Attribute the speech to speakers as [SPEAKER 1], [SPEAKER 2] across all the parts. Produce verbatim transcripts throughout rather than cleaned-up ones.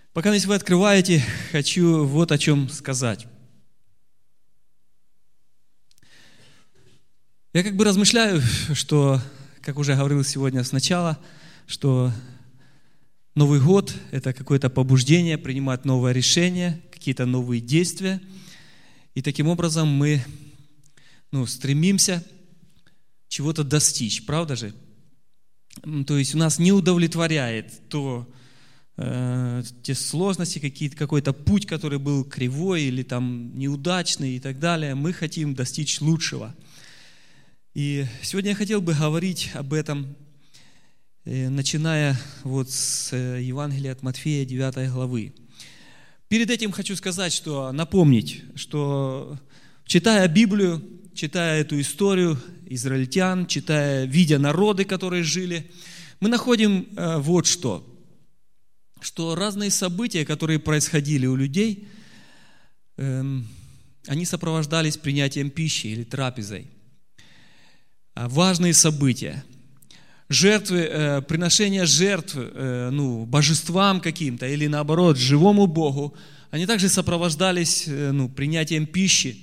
[SPEAKER 1] Пока если вы открываете, хочу вот о чем сказать. Я как бы размышляю, что, как уже говорил сегодня сначала, что Новый год – это какое-то побуждение принимать новое решение, какие-то новые действия. И таким образом мы ну, стремимся чего-то достичь, правда же? То есть у нас не удовлетворяет то, э, те сложности, какие-то, какой-то путь, который был кривой или там неудачный и так далее. Мы хотим достичь лучшего. И сегодня я хотел бы говорить об этом, э, начиная вот с Евангелия от Матфея, девятой главы. Перед этим хочу сказать, что напомнить, что читая Библию, читая эту историю израильтян, читая, видя народы, которые жили, мы находим э, вот что, что разные события, которые происходили у людей, э, они сопровождались принятием пищи или трапезой. А важные события, жертвы, э, приношение жертв э, ну, божествам каким-то или наоборот живому Богу, они также сопровождались э, ну, принятием пищи.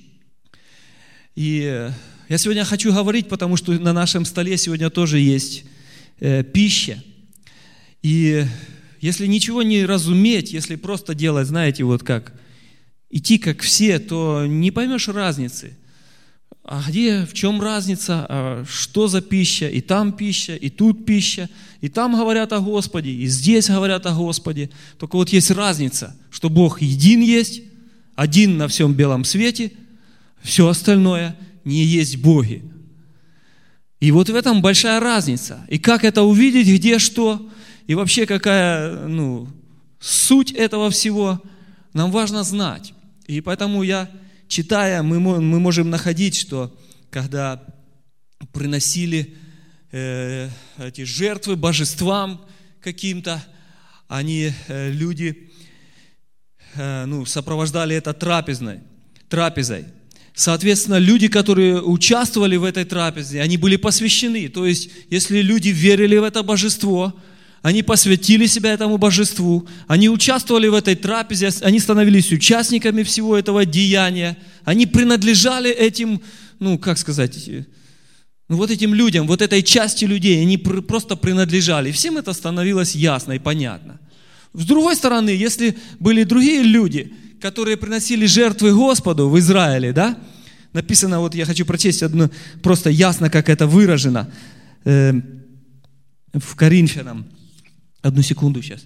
[SPEAKER 1] И я сегодня хочу говорить, потому что на нашем столе сегодня тоже есть э, пища. И если ничего не разуметь, если просто делать, знаете, вот как, идти как все, то не поймешь разницы. А где, в чем разница, а что за пища, и там пища, и тут пища, и там говорят о Господе, и здесь говорят о Господе. Только вот есть разница, что Бог един есть, один на всем белом свете, все остальное не есть боги. И вот в этом большая разница. И как это увидеть, где что, и вообще какая ну, суть этого всего, нам важно знать. И поэтому я, читая, мы, мы можем находить, что когда приносили э, эти жертвы божествам каким-то, они, э, люди, э, ну, сопровождали это трапезной, трапезой. Соответственно, люди, которые участвовали в этой трапезе, они были посвящены. То есть, если люди верили в это божество, они посвятили себя этому божеству, они участвовали в этой трапезе, они становились участниками всего этого деяния, они принадлежали этим, ну, как сказать, ну, вот этим людям, вот этой части людей, они просто принадлежали. И всем это становилось ясно и понятно. С другой стороны, если были другие люди, которые приносили жертвы Господу в Израиле, да? Написано, вот я хочу прочесть одно, просто ясно, как это выражено э, в Коринфянам. Одну секунду сейчас.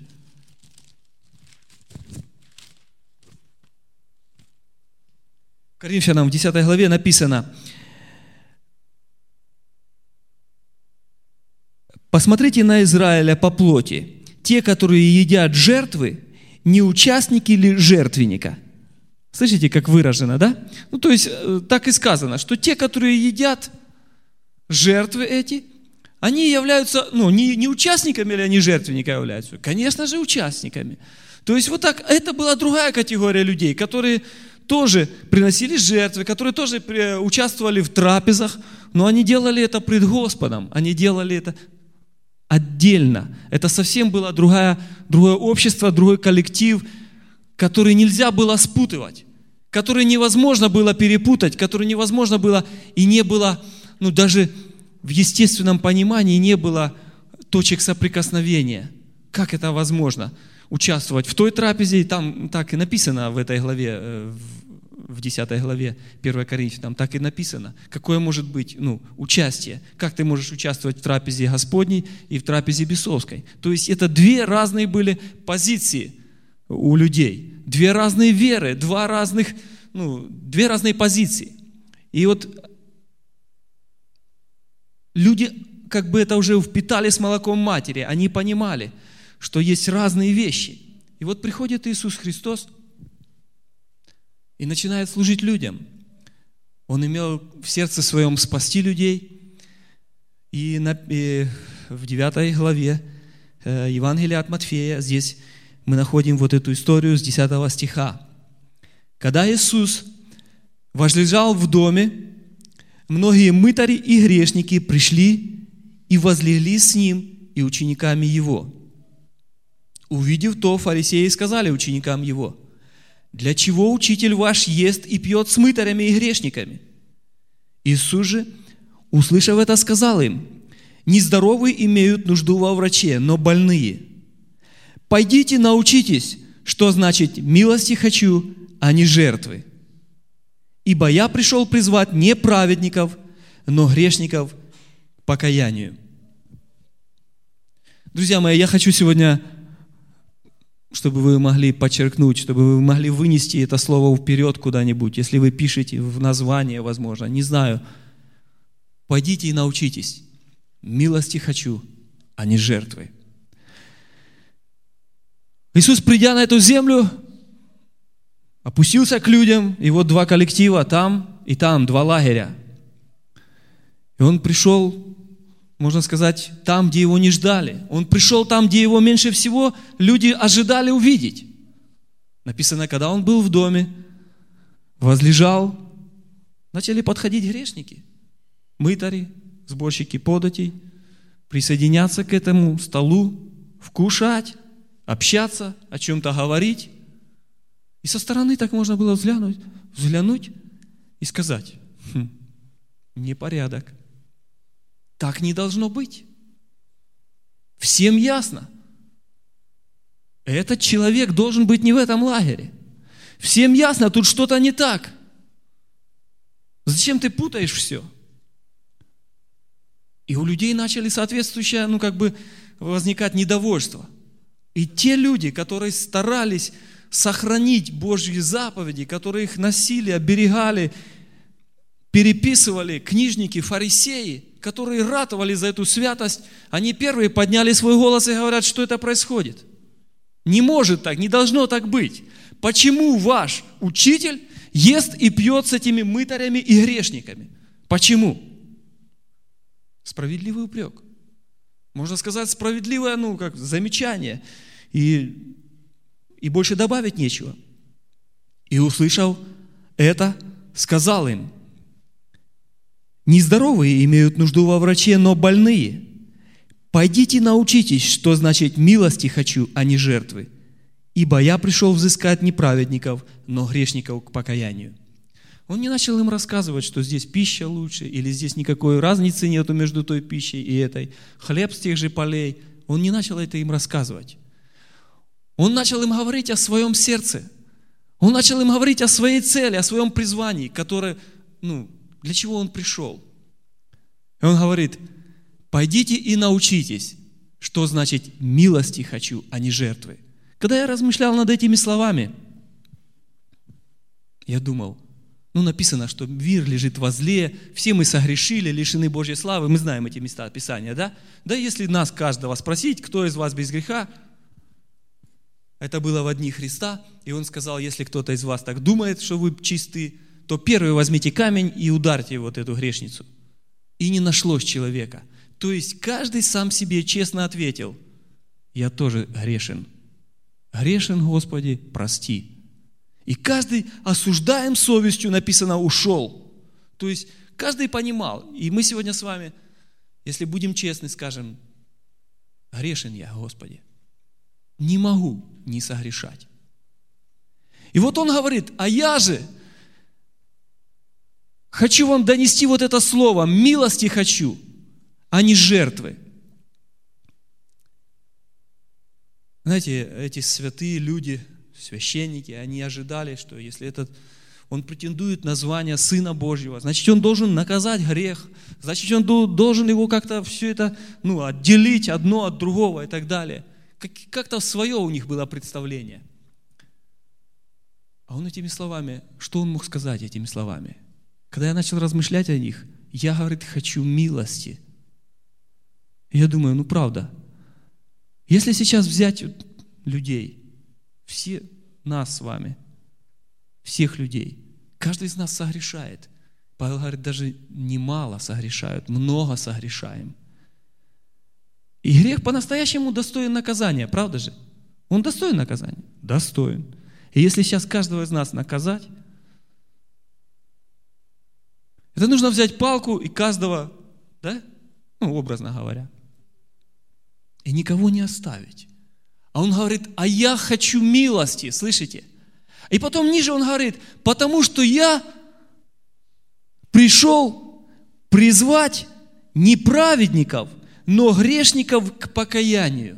[SPEAKER 1] В Коринфянам в десятой главе написано: «Посмотрите на Израиля по плоти. Те, которые едят жертвы, не участники ли жертвенника?» Слышите, как выражено, да? Ну, то есть, так и сказано, что те, которые едят жертвы эти, они являются, ну, не, не участниками или они жертвенника являются? Конечно же, участниками. То есть, вот так, это была другая категория людей, которые тоже приносили жертвы, которые тоже участвовали в трапезах, но они делали это пред Господом, они делали это отдельно. Это совсем было другое, другое общество, другой коллектив, который нельзя было спутывать, который невозможно было перепутать, который невозможно было и не было, ну даже в естественном понимании не было точек соприкосновения. Как это возможно? Участвовать в той трапезе, и там так и написано в этой главе, в десятой главе первого Коринфянам, так и написано. Какое может быть ну, участие? Как ты можешь участвовать в трапезе Господней и в трапезе бесовской? То есть это две разные были позиции у людей. Две разные веры, два разных, ну, две разные позиции. И вот люди как бы это уже впитали с молоком матери. Они понимали, что есть разные вещи. И вот приходит Иисус Христос и начинает служить людям. Он имел в сердце своем спасти людей. И, на, и в девятой главе э, Евангелия от Матфея здесь мы находим вот эту историю с десятого стиха. Когда Иисус возлежал в доме, многие мытари и грешники пришли и возлегли с Ним и учениками Его. Увидев то, фарисеи сказали ученикам его: «Для чего учитель ваш ест и пьет с мытарями и грешниками?» Иисус же, услышав это, сказал им: «Нездоровые имеют нужду во враче, но больные. Пойдите научитесь, что значит милости хочу, а не жертвы. Ибо я пришел призвать не праведников, но грешников к покаянию». Друзья мои, я хочу сегодня, чтобы вы могли подчеркнуть, чтобы вы могли вынести это слово вперед куда-нибудь, если вы пишете в название, возможно, не знаю. Пойдите и научитесь. Милости хочу, а не жертвы. Иисус, придя на эту землю, опустился к людям, и вот два коллектива, там и там, два лагеря. И Он пришел, можно сказать, там, где Его не ждали. Он пришел там, где Его меньше всего люди ожидали увидеть. Написано, когда Он был в доме, возлежал, начали подходить грешники, мытари, сборщики податей, присоединяться к этому столу, вкушать, общаться, о чем-то говорить. И со стороны так можно было взглянуть, взглянуть и сказать: хм, непорядок. Так не должно быть. Всем ясно. Этот человек должен быть не в этом лагере. Всем ясно, тут что-то не так. Зачем ты путаешь все? И у людей начали соответствующее, ну как бы возникать недовольство. И те люди, которые старались сохранить Божьи заповеди, которые их носили, оберегали, переписывали, книжники, фарисеи, которые ратовали за эту святость, они первые подняли свой голос и говорят, что это происходит. Не может так, не должно так быть. Почему ваш учитель ест и пьет с этими мытарями и грешниками? Почему? Справедливый упрек. Можно сказать, справедливое, ну, как замечание. И, и больше добавить нечего. И, услышав это, сказал им: «Нездоровые имеют нужду во враче, но больные. Пойдите научитесь, что значит милости хочу, а не жертвы. Ибо я пришел взыскать не праведников, но грешников к покаянию». Он не начал им рассказывать, что здесь пища лучше, или здесь никакой разницы нету между той пищей и этой. Хлеб с тех же полей. Он не начал это им рассказывать. Он начал им говорить о своем сердце. Он начал им говорить о своей цели, о своем призвании, которое, ну, для чего он пришел. И он говорит: пойдите и научитесь, что значит милости хочу, а не жертвы. Когда я размышлял над этими словами, я думал, ну, написано, что мир лежит возле, все мы согрешили, лишены Божьей славы. Мы знаем эти места Писания, да? Да если нас, каждого, спросить, кто из вас без греха, это было во дни Христа, и Он сказал: если кто-то из вас так думает, что вы чисты, то первый возьмите камень и ударьте вот эту грешницу. И не нашлось человека. То есть каждый сам себе честно ответил: я тоже грешен. Грешен, Господи, прости. И каждый осуждаем совестью, написано, ушел. То есть каждый понимал. И мы сегодня с вами, если будем честны, скажем: грешен я, Господи. Не могу не согрешать. И вот он говорит: а я же хочу вам донести вот это слово: милости хочу, а не жертвы. Знаете, эти святые люди, священники, они ожидали, что если этот, он претендует на звание Сына Божьего, значит, он должен наказать грех, значит, он должен его как-то все это, ну, отделить одно от другого и так далее. Как, как-то свое у них было представление. А он этими словами, что он мог сказать этими словами? Когда я начал размышлять о них, я, говорит, хочу милости. И я думаю, ну правда, если сейчас взять людей, все нас с вами, всех людей, каждый из нас согрешает. Павел говорит, даже немало согрешают, много согрешаем. И грех по-настоящему достоин наказания, правда же? Он достоин наказания? Достоин. И если сейчас каждого из нас наказать, это нужно взять палку и каждого, да? Ну, образно говоря, и никого не оставить. А он говорит, а я хочу милости, слышите? И потом ниже он говорит, потому что я пришел призвать не праведников, но грешников к покаянию.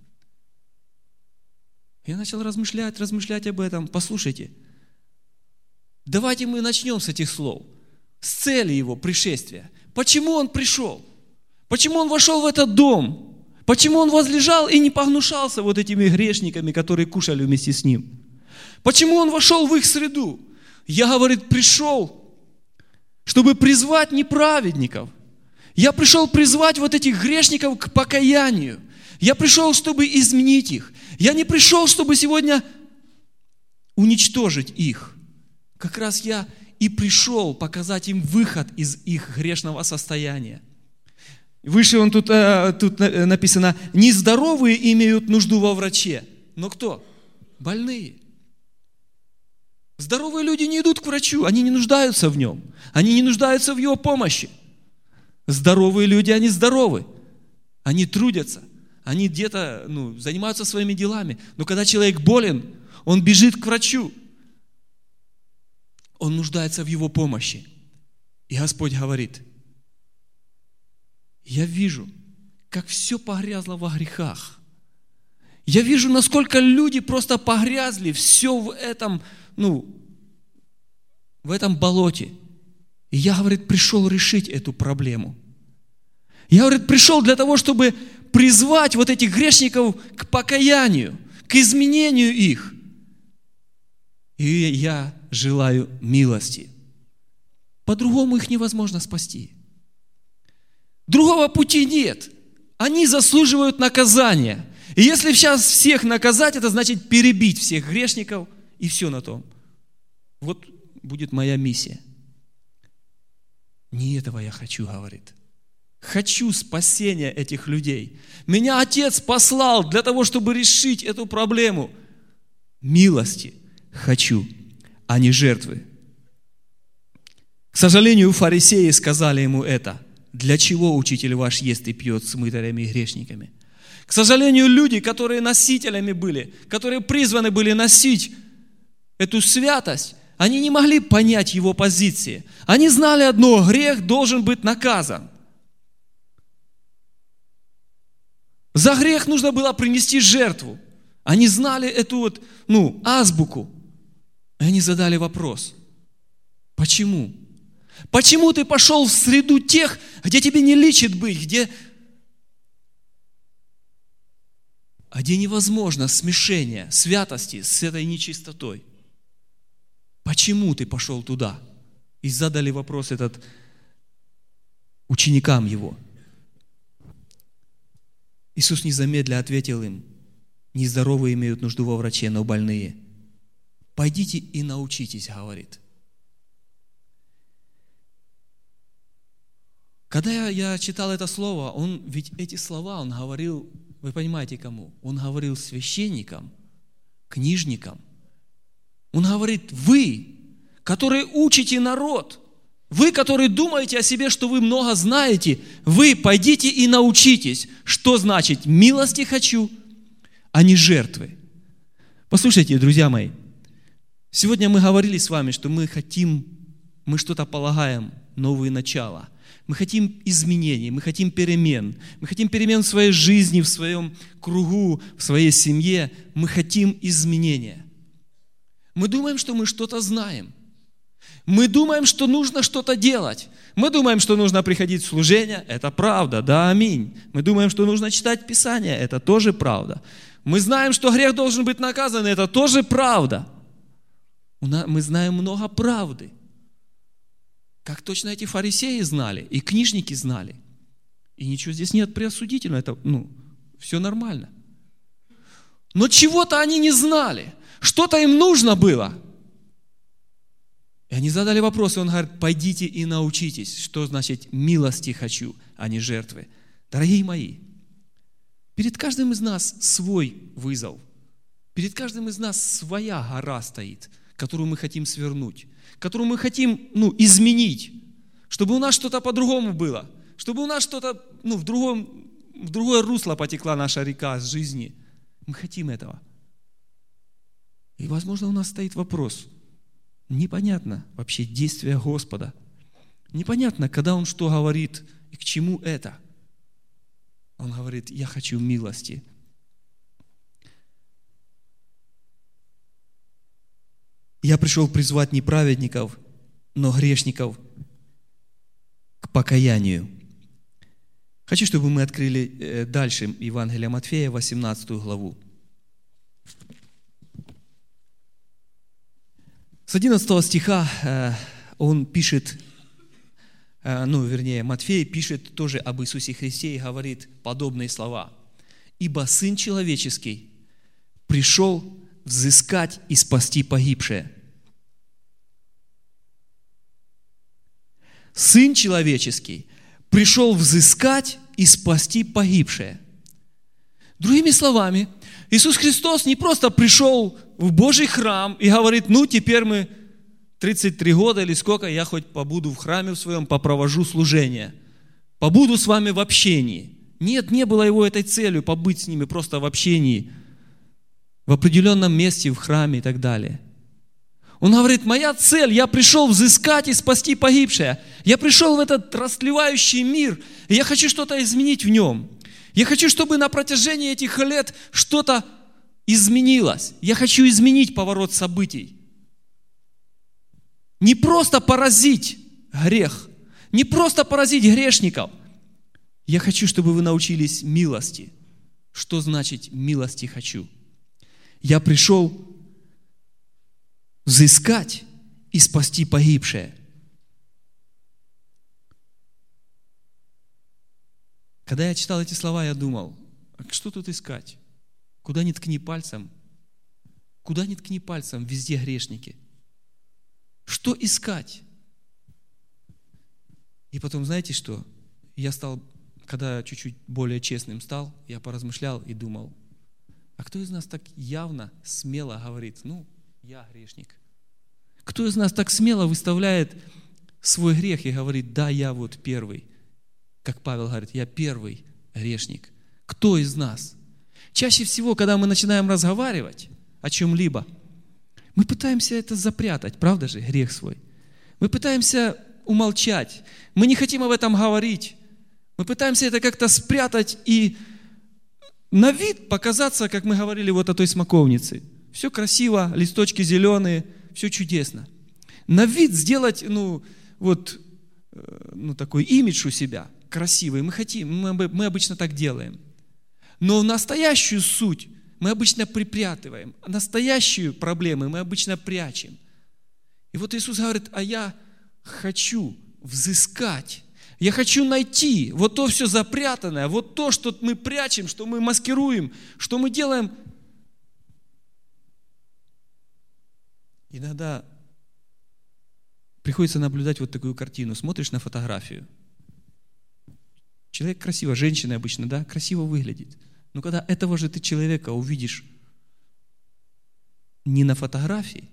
[SPEAKER 1] Я начал размышлять, размышлять об этом. Послушайте, давайте мы начнем с этих слов, с цели его пришествия. Почему он пришел? Почему он вошел в этот дом? Почему он возлежал и не погнушался вот этими грешниками, которые кушали вместе с ним? Почему он вошел в их среду? Я, говорит, пришел, чтобы призвать неправедников. Я пришел призвать вот этих грешников к покаянию. Я пришел, чтобы изменить их. Я не пришел, чтобы сегодня уничтожить их. Как раз я и пришел показать им выход из их грешного состояния. Выше он тут, тут написано, нездоровые имеют нужду во враче. Но кто? Больные. Здоровые люди не идут к врачу, они не нуждаются в нем. Они не нуждаются в его помощи. Здоровые люди, они здоровы. Они трудятся. Они где-то ну, занимаются своими делами. Но когда человек болен, он бежит к врачу. Он нуждается в его помощи. И Господь говорит, я вижу, как все погрязло во грехах. Я вижу, насколько люди просто погрязли все в этом, ну, в этом болоте. И я, говорит, пришел решить эту проблему. Я, говорит, пришел для того, чтобы призвать вот этих грешников к покаянию, к изменению их. И я желаю милости. По-другому их невозможно спасти. Другого пути нет. Они заслуживают наказания. И если сейчас всех наказать, это значит перебить всех грешников, и все на том. Вот будет моя миссия. Не этого я хочу, говорит. Хочу спасения этих людей. Меня Отец послал для того, чтобы решить эту проблему. Милости хочу, а не жертвы. К сожалению, фарисеи сказали ему это. Для чего учитель ваш ест и пьет с мытарями и грешниками? К сожалению, люди, которые носителями были, которые призваны были носить эту святость, они не могли понять его позиции. Они знали одно: грех должен быть наказан. За грех нужно было принести жертву. Они знали эту вот, ну, азбуку. И они задали вопрос. Почему? Почему ты пошел в среду тех, где тебе не личит быть, где, а где невозможно смешение святости с этой нечистотой? Почему ты пошел туда? И задали вопрос этот ученикам его. Иисус незамедля ответил им: нездоровые имеют нужду во враче, но больные. Пойдите и научитесь, говорит. Когда я, я читал это слово, он, ведь эти слова он говорил, вы понимаете, кому? Он говорил священникам, книжникам. Он говорит: вы, которые учите народ, вы, которые думаете о себе, что вы много знаете, вы пойдите и научитесь, что значит милости хочу, а не жертвы. Послушайте, друзья мои, сегодня мы говорили с вами, что мы хотим, мы что-то полагаем, новые начала. Мы хотим изменений, мы хотим перемен. Мы хотим перемен в своей жизни, в своем кругу, в своей семье. Мы хотим изменения. Мы думаем, что мы что-то знаем. Мы думаем, что нужно что-то делать. Мы думаем, что нужно приходить в служение. Это правда, да, аминь. Мы думаем, что нужно читать Писание. Это тоже правда. Мы знаем, что грех должен быть наказан. Это тоже правда. Мы знаем много правды. Как точно эти фарисеи знали, и книжники знали. И ничего здесь нет преосудительного, это, ну, все нормально. Но чего-то они не знали, что-то им нужно было. И они задали вопрос, и он говорит: пойдите и научитесь, что значит милости хочу, а не жертвы. Дорогие мои, перед каждым из нас свой вызов, перед каждым из нас своя гора стоит, которую мы хотим свернуть, которую мы хотим, ну, изменить, чтобы у нас что-то по-другому было, чтобы у нас что-то, ну, в, другом, в другое русло потекла наша река жизни. Мы хотим этого. И, возможно, у нас стоит вопрос. Непонятно вообще действия Господа. Непонятно, когда Он что говорит и к чему это. Он говорит: я хочу милости. Я пришел призвать не праведников, но грешников к покаянию. Хочу, чтобы мы открыли дальше Евангелие Матфея, восемнадцатую главу. С одиннадцатого стиха он пишет, ну, вернее, Матфей пишет тоже об Иисусе Христе и говорит подобные слова. «Ибо Сын Человеческий пришел взыскать и спасти погибшее». Сын Человеческий пришел взыскать и спасти погибшее. Другими словами, Иисус Христос не просто пришел в Божий храм и говорит: ну, теперь мы тридцать три года или сколько, я хоть побуду в храме в своем, попровожу служение, побуду с вами в общении. Нет, не было его этой целью побыть с ними просто в общении, в определенном месте, в храме и так далее. Он говорит: моя цель, я пришел взыскать и спасти погибшее. Я пришел в этот растлевающий мир, и я хочу что-то изменить в нем. Я хочу, чтобы на протяжении этих лет что-то изменилось. Я хочу изменить поворот событий. Не просто поразить грех, не просто поразить грешников. Я хочу, чтобы вы научились милости. Что значит милости хочу? Я пришел взыскать и спасти погибшее. Когда я читал эти слова, я думал: а что тут искать? Куда ни ткни пальцем, куда ни ткни пальцем, везде грешники. Что искать? И потом, знаете что? Я стал, когда чуть-чуть более честным стал, я поразмышлял и думал: а кто из нас так явно, смело говорит: ну, я грешник? Кто из нас так смело выставляет свой грех и говорит: да, я вот первый? Как Павел говорит: я первый грешник. Кто из нас? Чаще всего, когда мы начинаем разговаривать о чем-либо, мы пытаемся это запрятать, правда же, грех свой. Мы пытаемся умолчать. Мы не хотим об этом говорить. Мы пытаемся это как-то спрятать и на вид показаться, как мы говорили вот о той смоковнице. Все красиво, листочки зеленые, все чудесно. На вид сделать, ну, вот, ну, такой имидж у себя красивый. Мы хотим, мы, мы обычно так делаем. Но настоящую суть мы обычно припрятываем. Настоящую проблему мы обычно прячем. И вот Иисус говорит: а я хочу взыскать. Я хочу найти вот то все запрятанное, вот то, что мы прячем, что мы маскируем, что мы делаем. Иногда приходится наблюдать вот такую картину. Смотришь на фотографию. Человек красиво, женщина обычно, да, красиво выглядит. Но когда этого же ты человека увидишь не на фотографии,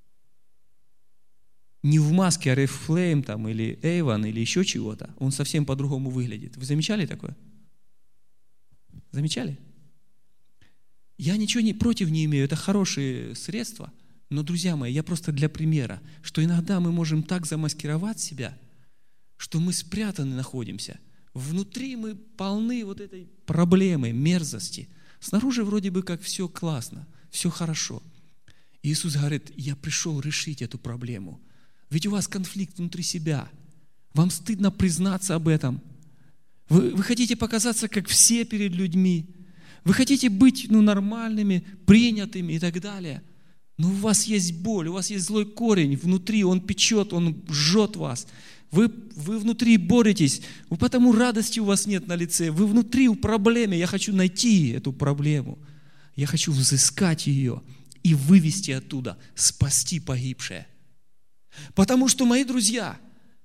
[SPEAKER 1] не в маске Oriflame там, или Avon, или еще чего-то, он совсем по-другому выглядит. Вы замечали такое? Замечали? Я ничего не, против не имею, это хорошие средства, но, друзья мои, я просто для примера, что иногда мы можем так замаскировать себя, что мы спрятаны находимся. Внутри мы полны вот этой проблемы, мерзости. Снаружи вроде бы как все классно, все хорошо. Иисус говорит: я пришел решить эту проблему. Ведь у вас конфликт внутри себя. Вам стыдно признаться об этом. Вы, вы хотите показаться, как все перед людьми. Вы хотите быть, ну, нормальными, принятыми и так далее. Но у вас есть боль, у вас есть злой корень внутри, он печет, он жжет вас. Вы, вы внутри боретесь, потому радости у вас нет на лице. Вы внутри у проблемы. Я хочу найти эту проблему. Я хочу взыскать ее и вывести оттуда, спасти погибшее. Потому что, мои друзья,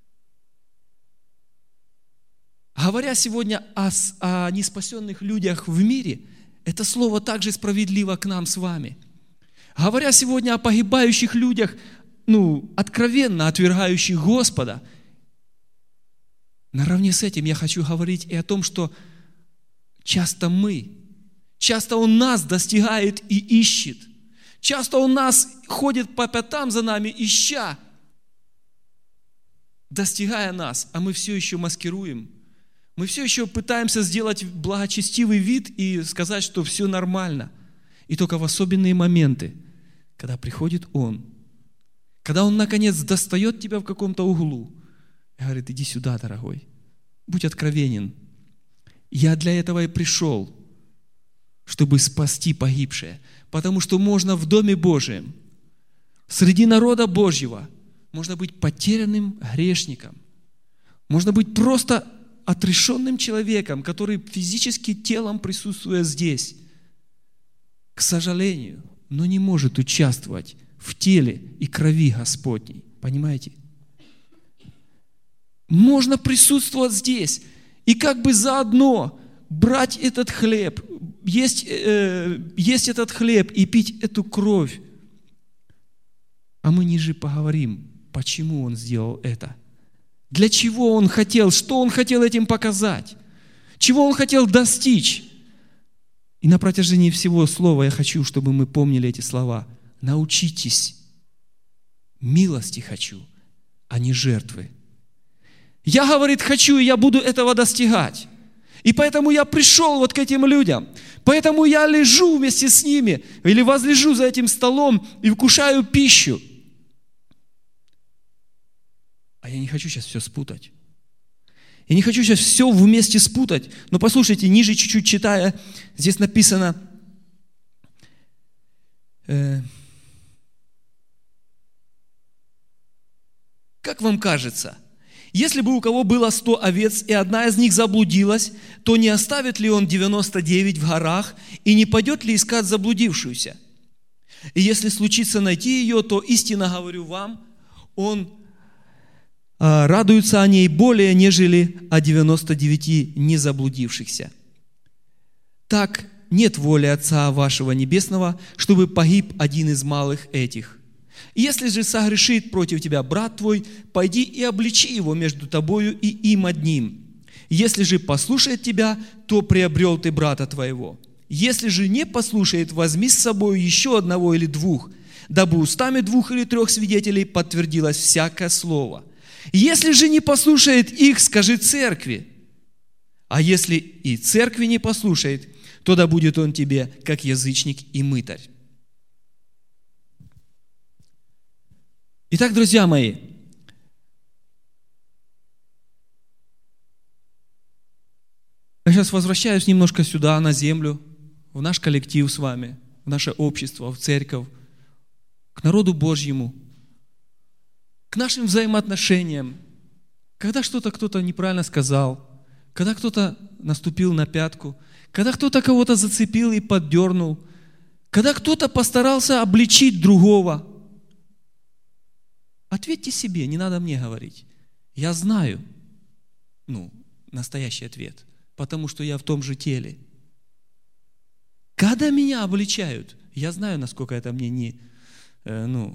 [SPEAKER 1] говоря сегодня о, о неспасенных людях в мире, это слово также справедливо к нам с вами. Говоря сегодня о погибающих людях, ну, откровенно отвергающих Господа, наравне с этим я хочу говорить и о том, что часто мы, Часто Он нас достигает и ищет. Часто Он нас ходит по пятам за нами, ища, достигая нас, а мы все еще маскируем. Мы все еще пытаемся сделать благочестивый вид и сказать, что все нормально. И только в особенные моменты, когда приходит Он, когда Он, наконец, достает тебя в каком-то углу и говорит: иди сюда, дорогой, будь откровенен. Я для этого и пришел, чтобы спасти погибшее. Потому что можно в Доме Божьем, среди народа Божьего, можно быть потерянным грешником. Можно быть просто отрешенным человеком, который физически телом присутствует здесь, к сожалению, но не может участвовать в теле и крови Господней. Понимаете? Можно присутствовать здесь и как бы заодно брать этот хлеб, есть, э, есть этот хлеб и пить эту кровь. А мы ниже поговорим, почему Он сделал это. Для чего Он хотел, что Он хотел этим показать, чего Он хотел достичь. И на протяжении всего слова я хочу, чтобы мы помнили эти слова. Научитесь, милости хочу, а не жертвы. Я, говорит, хочу, и я буду этого достигать. И поэтому я пришел вот к этим людям. Поэтому я лежу вместе с ними, или возлежу за этим столом и вкушаю пищу. А я не хочу сейчас все спутать. Я не хочу сейчас все вместе спутать. Но послушайте, ниже чуть-чуть читая, здесь написано, э, как вам кажется, если бы у кого было сто овец, и одна из них заблудилась, то не оставит ли он девяносто девять в горах, и не пойдет ли искать заблудившуюся? И если случится найти ее, то истинно говорю вам, он а, радуется о ней более, нежели о девяноста девяти не заблудившихся. Так нет воли Отца вашего Небесного, чтобы погиб один из малых этих. Если же согрешит против тебя брат твой, пойди и обличи его между тобою и им одним. Если же послушает тебя, то приобрел ты брата твоего. Если же не послушает, возьми с собой еще одного или двух, дабы устами двух или трех свидетелей подтвердилось всякое слово. Если же не послушает их, скажи церкви. А если и церкви не послушает, то да будет он тебе, как язычник и мытарь. Итак, друзья мои, я сейчас возвращаюсь немножко сюда, на землю, в наш коллектив с вами, в наше общество, в церковь, к народу Божьему, к нашим взаимоотношениям. Когда что-то кто-то неправильно сказал, когда кто-то наступил на пятку, когда кто-то кого-то зацепил и поддернул, когда кто-то постарался обличить другого, ответьте себе, не надо мне говорить. Я знаю, ну, настоящий ответ, потому что я в том же теле. Когда меня обличают, я знаю, насколько это мне не, э, ну,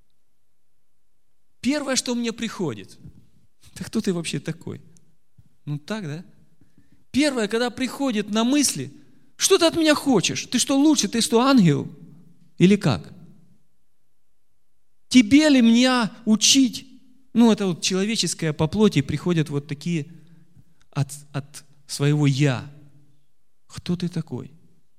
[SPEAKER 1] первое, что мне приходит, да кто ты вообще такой? Ну так, да? Первое, когда приходит на мысли, что ты от меня хочешь? Ты что лучше? Ты что, ангел? Или как? Тебе ли меня учить? Ну, это вот человеческое по плоти, приходят вот такие от, от своего «я». Кто ты такой?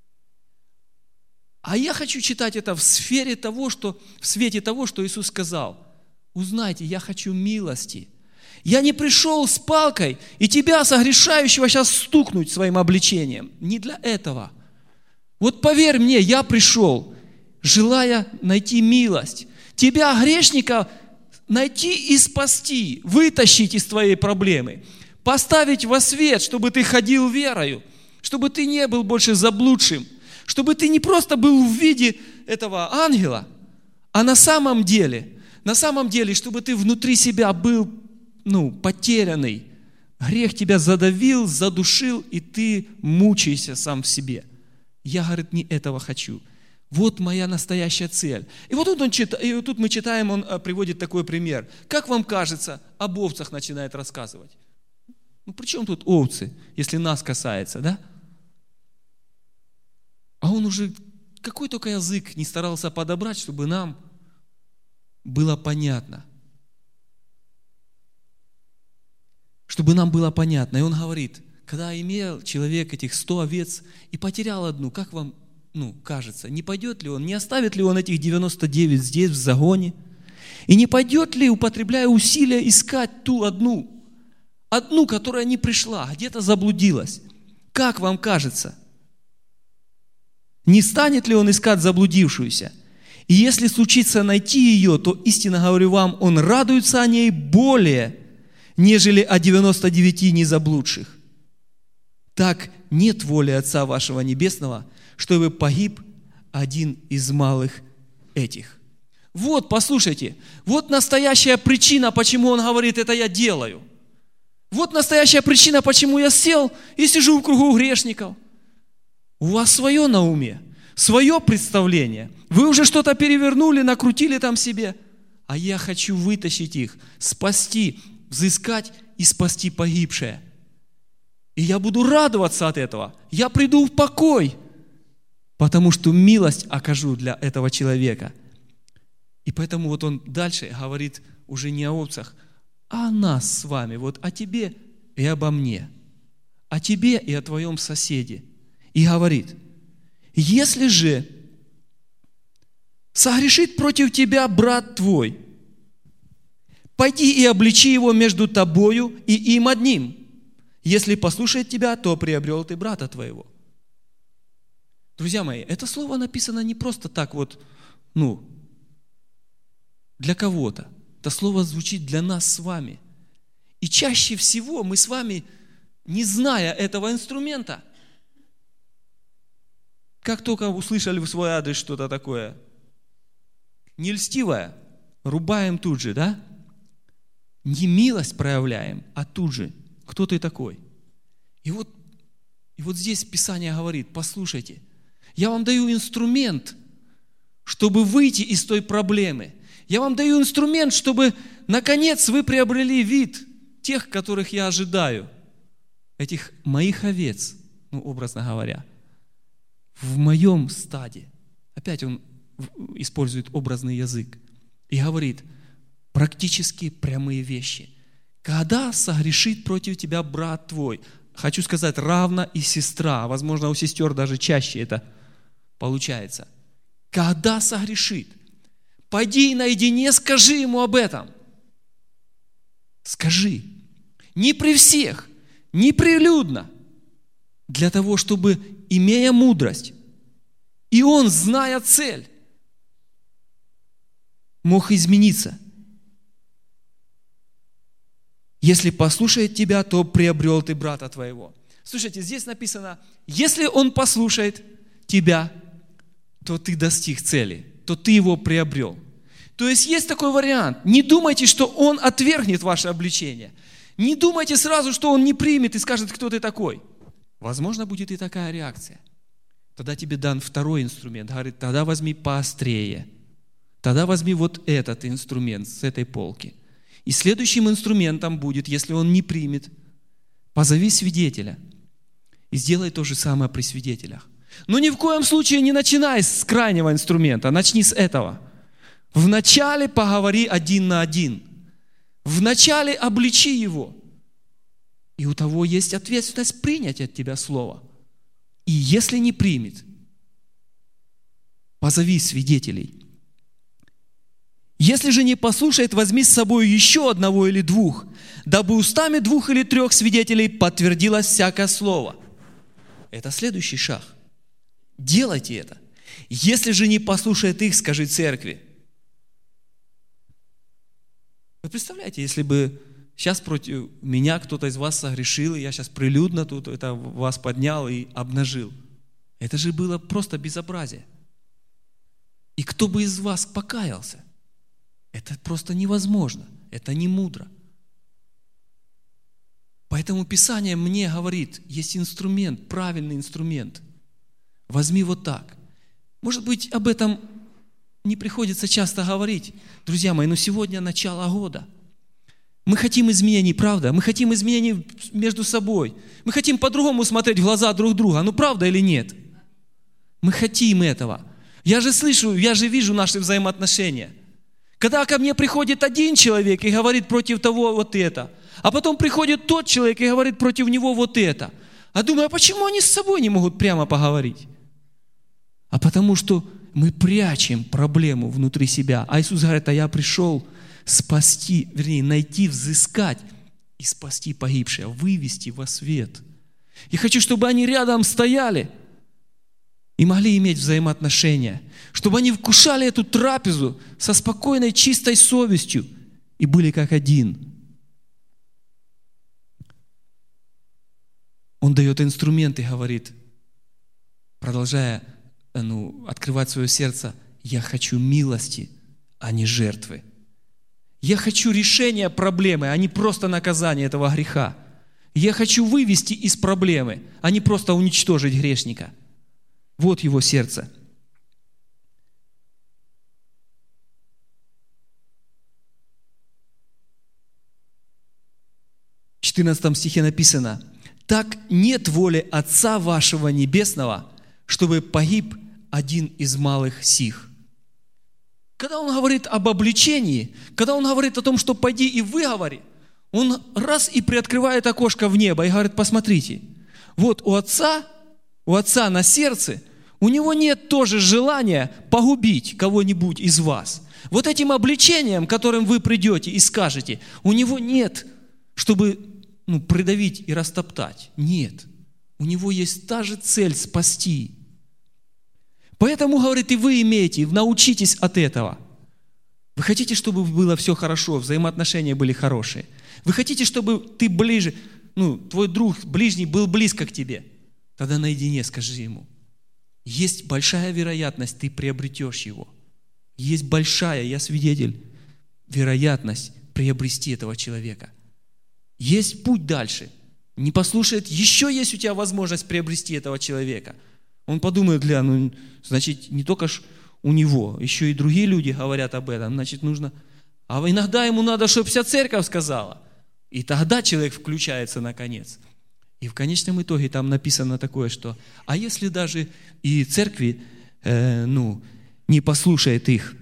[SPEAKER 1] А я хочу читать это в сфере того, что, в свете того, что Иисус сказал. Узнайте, я хочу милости. Я не пришел с палкой и тебя, согрешающего, сейчас стукнуть своим обличением. Не для этого. Вот поверь мне, я пришел, желая найти милость. Тебя, грешника, найти и спасти, вытащить из твоей проблемы, поставить во свет, чтобы ты ходил верою, чтобы ты не был больше заблудшим, чтобы ты не просто был в виде этого ангела, а на самом деле, на самом деле, чтобы ты внутри себя был, ну, потерянный. Грех тебя задавил, задушил, и ты мучаешься сам в себе. Я, говорит, не этого хочу. Вот моя настоящая цель. И вот тут, он чит... и вот тут мы читаем, он приводит такой пример. Как вам кажется, об овцах начинает рассказывать? Ну, при чем тут овцы, если нас касается, да? А он уже какой только язык не старался подобрать, чтобы нам было понятно. Чтобы нам было понятно. И он говорит, когда имел человек этих сто овец и потерял одну, как вам ну, кажется, не пойдет ли он, не оставит ли он этих девяносто девять здесь, в загоне? И не пойдет ли, употребляя усилия, искать ту одну, одну, которая не пришла, где-то заблудилась? Как вам кажется? Не станет ли он искать заблудившуюся? И если случится найти ее, то, истинно говорю вам, он радуется о ней более, нежели о девяноста девяти незаблудших. Так нет воли Отца вашего Небесного, чтобы погиб один из малых этих. Вот, послушайте, вот настоящая причина, почему он говорит, это я делаю. Вот настоящая причина, почему я сел и сижу в кругу грешников. У вас свое на уме, свое представление. Вы уже что-то перевернули, накрутили там себе. А я хочу вытащить их, спасти, взыскать и спасти погибшее. И я буду радоваться от этого. Я приду в покой, потому что милость окажу для этого человека. И поэтому вот он дальше говорит уже не о овцах, а о нас с вами, вот о тебе и обо мне, о тебе и о твоем соседе. И говорит, если же согрешит против тебя брат твой, пойди и обличи его между тобою и им одним. Если послушает тебя, то приобрел ты брата твоего. Друзья мои, это слово написано не просто так вот, ну, для кого-то. Это слово звучит для нас с вами. И чаще всего мы с вами, не зная этого инструмента, как только услышали в свой адрес что-то такое нельстивое, рубаем тут же, да? Не милость проявляем, а тут же. Кто ты такой? И вот, и вот здесь Писание говорит, послушайте, я вам даю инструмент, чтобы выйти из той проблемы. Я вам даю инструмент, чтобы, наконец, вы приобрели вид тех, которых я ожидаю. Этих моих овец, ну, образно говоря, в моем стаде. Опять он использует образный язык. И говорит практически прямые вещи. Когда согрешит против тебя брат твой, хочу сказать, равно и сестра, возможно, у сестер даже чаще это получается. Когда согрешит, пойди наедине, скажи ему об этом. Скажи. Не при всех, не прилюдно. Для того, чтобы, имея мудрость, и он, зная цель, мог измениться. Если послушает тебя, то приобрел ты брата твоего. Слушайте, здесь написано, если он послушает тебя, то ты достиг цели, то ты его приобрел. То есть есть такой вариант. Не думайте, что он отвергнет ваше обличение. Не думайте сразу, что он не примет и скажет, кто ты такой. Возможно, будет и такая реакция. Тогда тебе дан второй инструмент. Говорит, тогда возьми поострее. Тогда возьми вот этот инструмент с этой полки. И следующим инструментом будет, если он не примет, позови свидетеля и сделай то же самое при свидетелях. Но ни в коем случае не начинай с крайнего инструмента, начни с этого. Вначале поговори один на один. Вначале обличи его. И у того есть ответственность принять от тебя слово. И если не примет, позови свидетелей. Если же не послушает, возьми с собой еще одного или двух, дабы устами двух или трех свидетелей подтвердилось всякое слово. Это следующий шаг. Делайте это. Если же не послушает их, скажи церкви. Вы представляете, если бы сейчас против меня кто-то из вас согрешил, и я сейчас прилюдно тут это вас поднял и обнажил. Это же было просто безобразие. И кто бы из вас покаялся? Это просто невозможно, это не мудро. Поэтому Писание мне говорит, есть инструмент, правильный инструмент. Возьми вот так. Может быть, об этом не приходится часто говорить. Друзья мои, но сегодня начало года. Мы хотим изменений, правда? Мы хотим изменений между собой. Мы хотим по-другому смотреть в глаза друг друга. Ну правда или нет? Мы хотим этого. Я же слышу, я же вижу наши взаимоотношения. Когда ко мне приходит один человек и говорит против того вот это, а потом приходит тот человек и говорит против него вот это. А думаю, а почему они с собой не могут прямо поговорить? А потому что мы прячем проблему внутри себя. А Иисус говорит, а я пришел спасти, вернее, найти, взыскать и спасти погибшее, вывести во свет. Я хочу, чтобы они рядом стояли и могли иметь взаимоотношения, чтобы они вкушали эту трапезу со спокойной, чистой совестью и были как один. Он дает инструменты, говорит, продолжая ну, открывать свое сердце, я хочу милости, а не жертвы. Я хочу решения проблемы, а не просто наказания этого греха. Я хочу вывести из проблемы, а не просто уничтожить грешника. Вот его сердце. В четырнадцатом стихе написано, «Так нет воли Отца вашего Небесного, чтобы погиб один из малых сих». Когда он говорит об обличении, когда он говорит о том, что пойди и выговори, он раз и приоткрывает окошко в небо и говорит, посмотрите, вот у Отца, у Отца на сердце, у Него нет тоже желания погубить кого-нибудь из вас. Вот этим обличением, которым вы придете и скажете, у Него нет, чтобы ну, придавить и растоптать. Нет. У Него есть та же цель спасти. Поэтому, говорит, и вы имеете, научитесь от этого. Вы хотите, чтобы было все хорошо, взаимоотношения были хорошие. Вы хотите, чтобы ты ближе, ну, твой друг, ближний был близко к тебе. Тогда наедине скажи ему. Есть большая вероятность, ты приобретешь его. Есть большая, я свидетель, вероятность приобрести этого человека. Есть путь дальше. Не послушает, еще есть у тебя возможность приобрести этого человека. Он подумает, гля, ну, значит, не только ж у него, еще и другие люди говорят об этом, значит, нужно... А иногда ему надо, чтобы вся церковь сказала. И тогда человек включается наконец. И в конечном итоге там написано такое, что, а если даже и церкви, э, ну, не послушает их,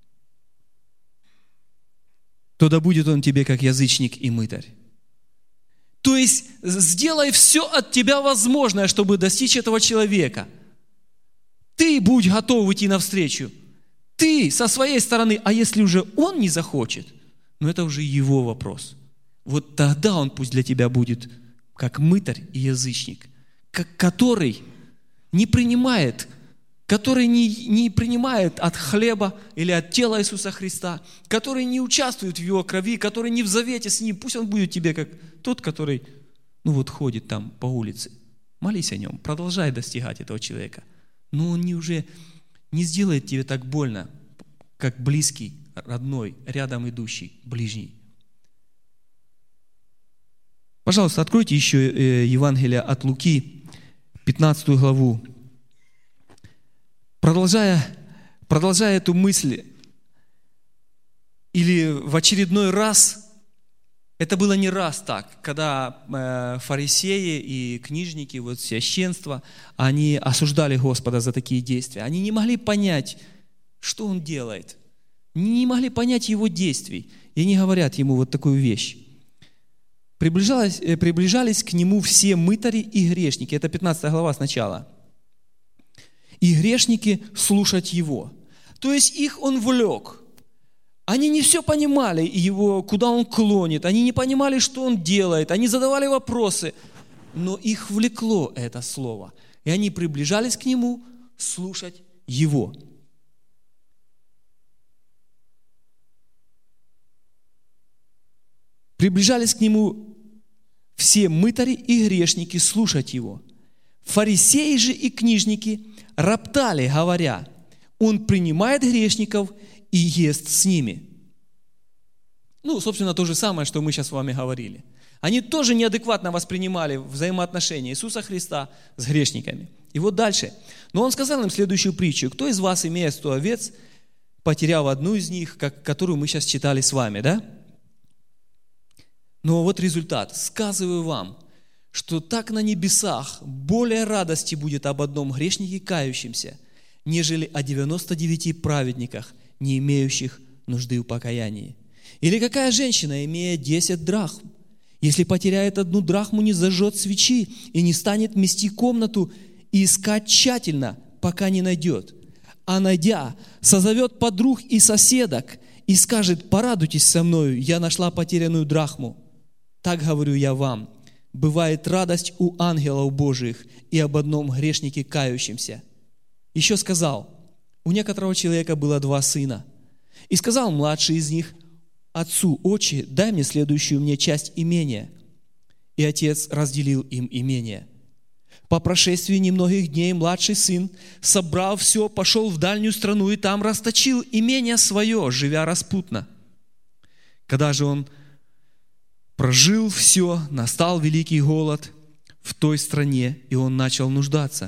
[SPEAKER 1] то да будет он тебе как язычник и мытарь. То есть сделай все от тебя возможное, чтобы достичь этого человека. Ты будь готов идти навстречу. Ты со своей стороны, а если уже он не захочет, ну это уже его вопрос. Вот тогда он пусть для тебя будет как мытарь и язычник, как, который не принимает, который не, не принимает от хлеба или от тела Иисуса Христа, который не участвует в его крови, который не в завете с ним. Пусть он будет тебе как тот, который, ну вот, ходит там по улице. Молись о нем, продолжай достигать этого человека. Но он не уже не сделает тебе так больно, как близкий, родной, рядом идущий, ближний. Пожалуйста, откройте еще Евангелие от Луки, пятнадцатую главу. Продолжая, продолжая эту мысль, или в очередной раз, это было не раз так, когда э, фарисеи и книжники, вот священство, они осуждали Господа за такие действия. Они не могли понять, что Он делает. Не могли понять Его действий. И они говорят Ему вот такую вещь. Приближались, э, приближались к Нему все мытари и грешники. Это пятнадцатая глава сначала. И грешники слушать Его. То есть их Он влек. Они не все понимали, его, куда Он клонит. Они не понимали, что Он делает. Они задавали вопросы. Но их влекло это слово. И они приближались к Нему слушать Его. Приближались к Нему все мытари и грешники слушать Его. Фарисеи же и книжники роптали, говоря, Он принимает грешников и ест с ними. Ну, собственно, то же самое, что мы сейчас с вами говорили. Они тоже неадекватно воспринимали взаимоотношения Иисуса Христа с грешниками. И вот дальше. Но Он сказал им следующую притчу. Кто из вас, имея сто овец, потерял одну из них, как, которую мы сейчас читали с вами, да? Но вот результат. Сказываю вам, что так на небесах более радости будет об одном грешнике кающемся, нежели о девяноста девяти праведниках, не имеющих нужды в покаянии. Или какая женщина, имея десять драхм, если потеряет одну драхму, не зажжет свечи и не станет мести комнату и искать тщательно, пока не найдет, а найдя, созовет подруг и соседок и скажет: порадуйтесь со мною, я нашла потерянную драхму. Так говорю я вам, бывает радость у ангелов Божиих и об одном грешнике кающемся. Еще сказал: у некоторого человека было два сына. И сказал младший из них отцу: отче, дай мне следующую мне часть имения. И отец разделил им имение. По прошествии немногих дней младший сын, собрав все, пошел в дальнюю страну и там расточил имение свое, живя распутно. Когда же он прожил все, настал великий голод в той стране, и он начал нуждаться.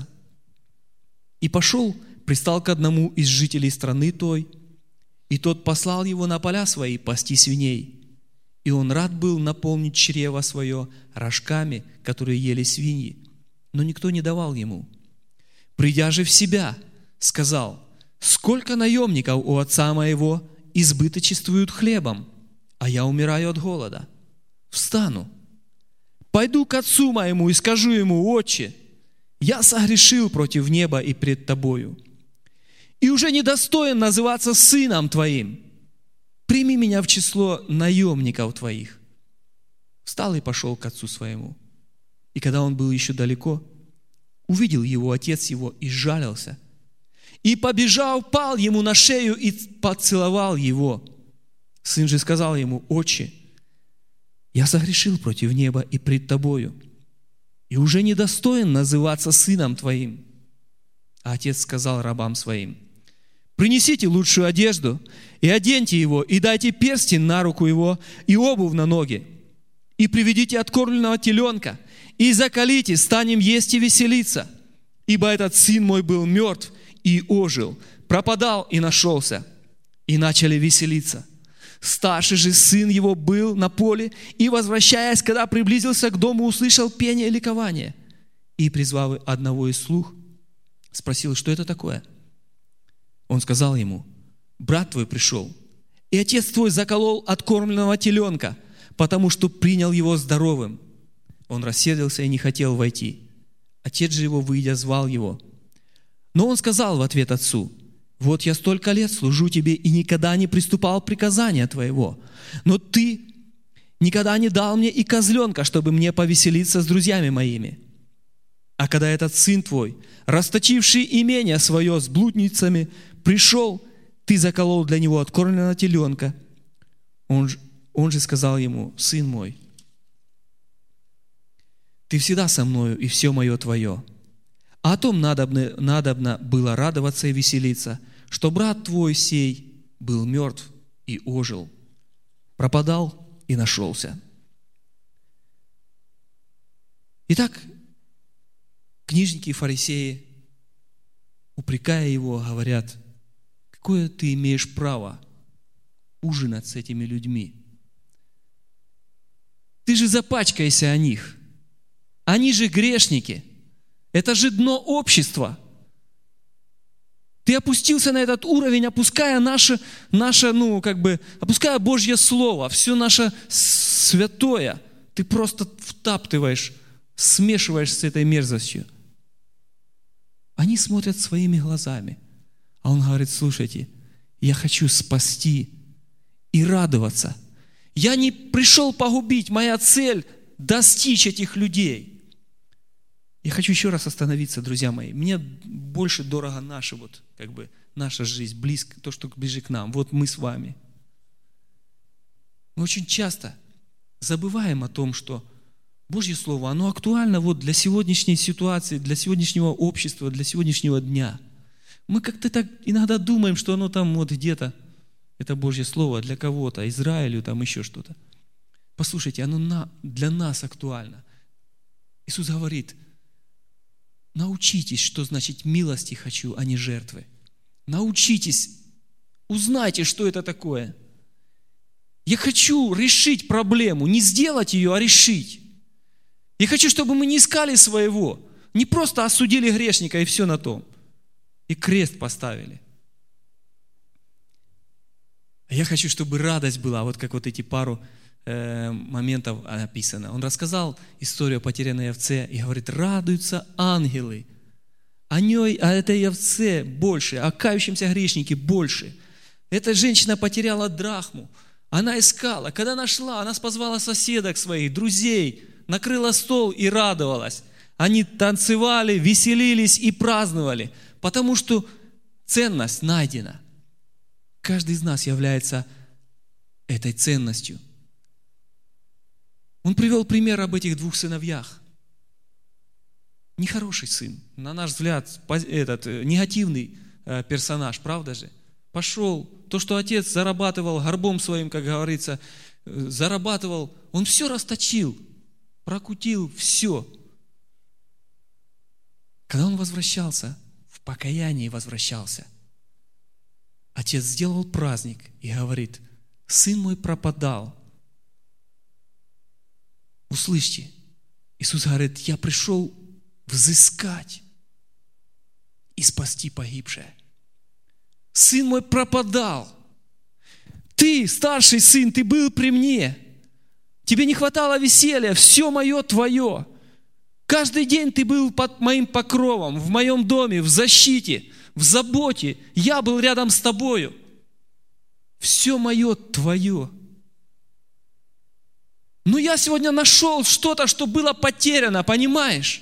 [SPEAKER 1] И пошел, пристал к одному из жителей страны той, и тот послал его на поля свои пасти свиней. И он рад был наполнить чрево свое рожками, которые ели свиньи, но никто не давал ему. Придя же в себя, сказал: сколько наемников у отца моего избыточествуют хлебом, а я умираю от голода. Встану, пойду к отцу моему и скажу ему: отче, я согрешил против неба и пред тобою, и уже недостоин называться сыном твоим. Прими меня в число наемников твоих. Встал и пошел к отцу своему. И когда он был еще далеко, увидел его отец его и сжалился. И, побежав, пал ему на шею и поцеловал его. Сын же сказал ему: отче, я согрешил против неба и пред тобою, и уже недостоин называться сыном твоим. А отец сказал рабам своим: принесите лучшую одежду и оденьте его, и дайте перстень на руку его и обувь на ноги, и приведите откормленного теленка, и заколите, станем есть и веселиться. Ибо этот сын мой был мертв и ожил, пропадал и нашелся. И начали веселиться. Старший же сын его был на поле, и, возвращаясь, когда приблизился к дому, услышал пение и ликование. И, призвав одного из слуг, спросил: что это такое? Он сказал ему: брат твой пришел, и отец твой заколол откормленного теленка, потому что принял его здоровым. Он рассердился и не хотел войти. Отец же его, выйдя, звал его. Но он сказал в ответ отцу: вот я столько лет служу тебе и никогда не приступал приказания твоего, но ты никогда не дал мне и козленка, чтобы мне повеселиться с друзьями моими. А когда этот сын твой, расточивший имение свое с блудницами, пришел, ты заколол для него откормленного теленка. Он же, он же сказал ему: сын мой, ты всегда со мною, и все мое твое. А о том надобно, надобно было радоваться и веселиться, что брат твой сей был мертв и ожил, пропадал и нашелся. Итак, книжники и фарисеи, упрекая его, говорят: какое ты имеешь право ужинать с этими людьми? Ты же запачкайся о них. Они же грешники. Это же дно общества. Ты опустился на этот уровень, опуская наше, наше, ну, как бы, опуская Божье Слово, все наше святое. Ты просто втаптываешь, смешиваешь с этой мерзостью. Они смотрят своими глазами. А он говорит: слушайте, я хочу спасти и радоваться. Я не пришел погубить, моя цель – достичь этих людей. Я хочу еще раз остановиться, друзья мои. Мне больше дорого наша, вот, как бы, наша жизнь, близко, то, что ближе к нам. Вот мы с вами. Мы очень часто забываем о том, что Божье Слово, оно актуально вот для сегодняшней ситуации, для сегодняшнего общества, для сегодняшнего дня. Мы как-то так иногда думаем, что оно там вот где-то, это Божье Слово для кого-то, Израилю, там еще что-то. Послушайте, оно на, для нас актуально. Иисус говорит: научитесь, что значит милости хочу, а не жертвы. Научитесь, узнайте, что это такое. Я хочу решить проблему, не сделать ее, а решить. Я хочу, чтобы мы не искали своего, не просто осудили грешника и все на том, и крест поставили. Я хочу, чтобы радость была, вот как вот эти пару э, моментов написано. Он рассказал историю о потерянной овце и говорит, радуются ангелы. О ней, о этой овце больше, о кающемся грешнике больше. Эта женщина потеряла драхму. Она искала. Когда нашла, она позвала соседок своих, друзей, накрыла стол и радовалась. Они танцевали, веселились и праздновали, потому что ценность найдена. Каждый из нас является этой ценностью. Он привел пример об этих двух сыновьях. Нехороший сын, на наш взгляд, этот негативный персонаж, правда же? Пошел, то, что отец зарабатывал горбом своим, как говорится, зарабатывал, он все расточил, прокутил, все. Когда он возвращался, в покаянии возвращался, отец сделал праздник и говорит, сын мой пропадал. Услышьте, Иисус говорит, я пришел взыскать и спасти погибшее. Сын мой пропадал. Ты, старший сын, ты был при мне. Тебе не хватало веселья, все мое твое. Каждый день ты был под моим покровом, в моем доме, в защите, в заботе. Я был рядом с тобою. Все мое твое. Но я сегодня нашел что-то, что было потеряно, понимаешь?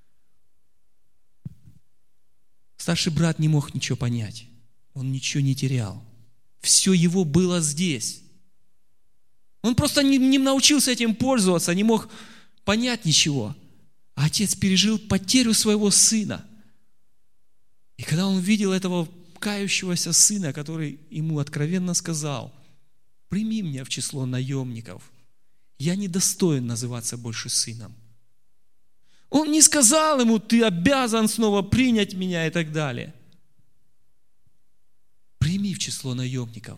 [SPEAKER 1] Старший брат не мог ничего понять. Он ничего не терял. Все его было здесь. Он просто не, не научился этим пользоваться, не мог понять ничего. А отец пережил потерю своего сына. И когда он видел этого кающегося сына, который ему откровенно сказал, прими меня в число наемников, я не достоин называться больше сыном. Он не сказал ему, ты обязан снова принять меня и так далее. Прими в число наемников.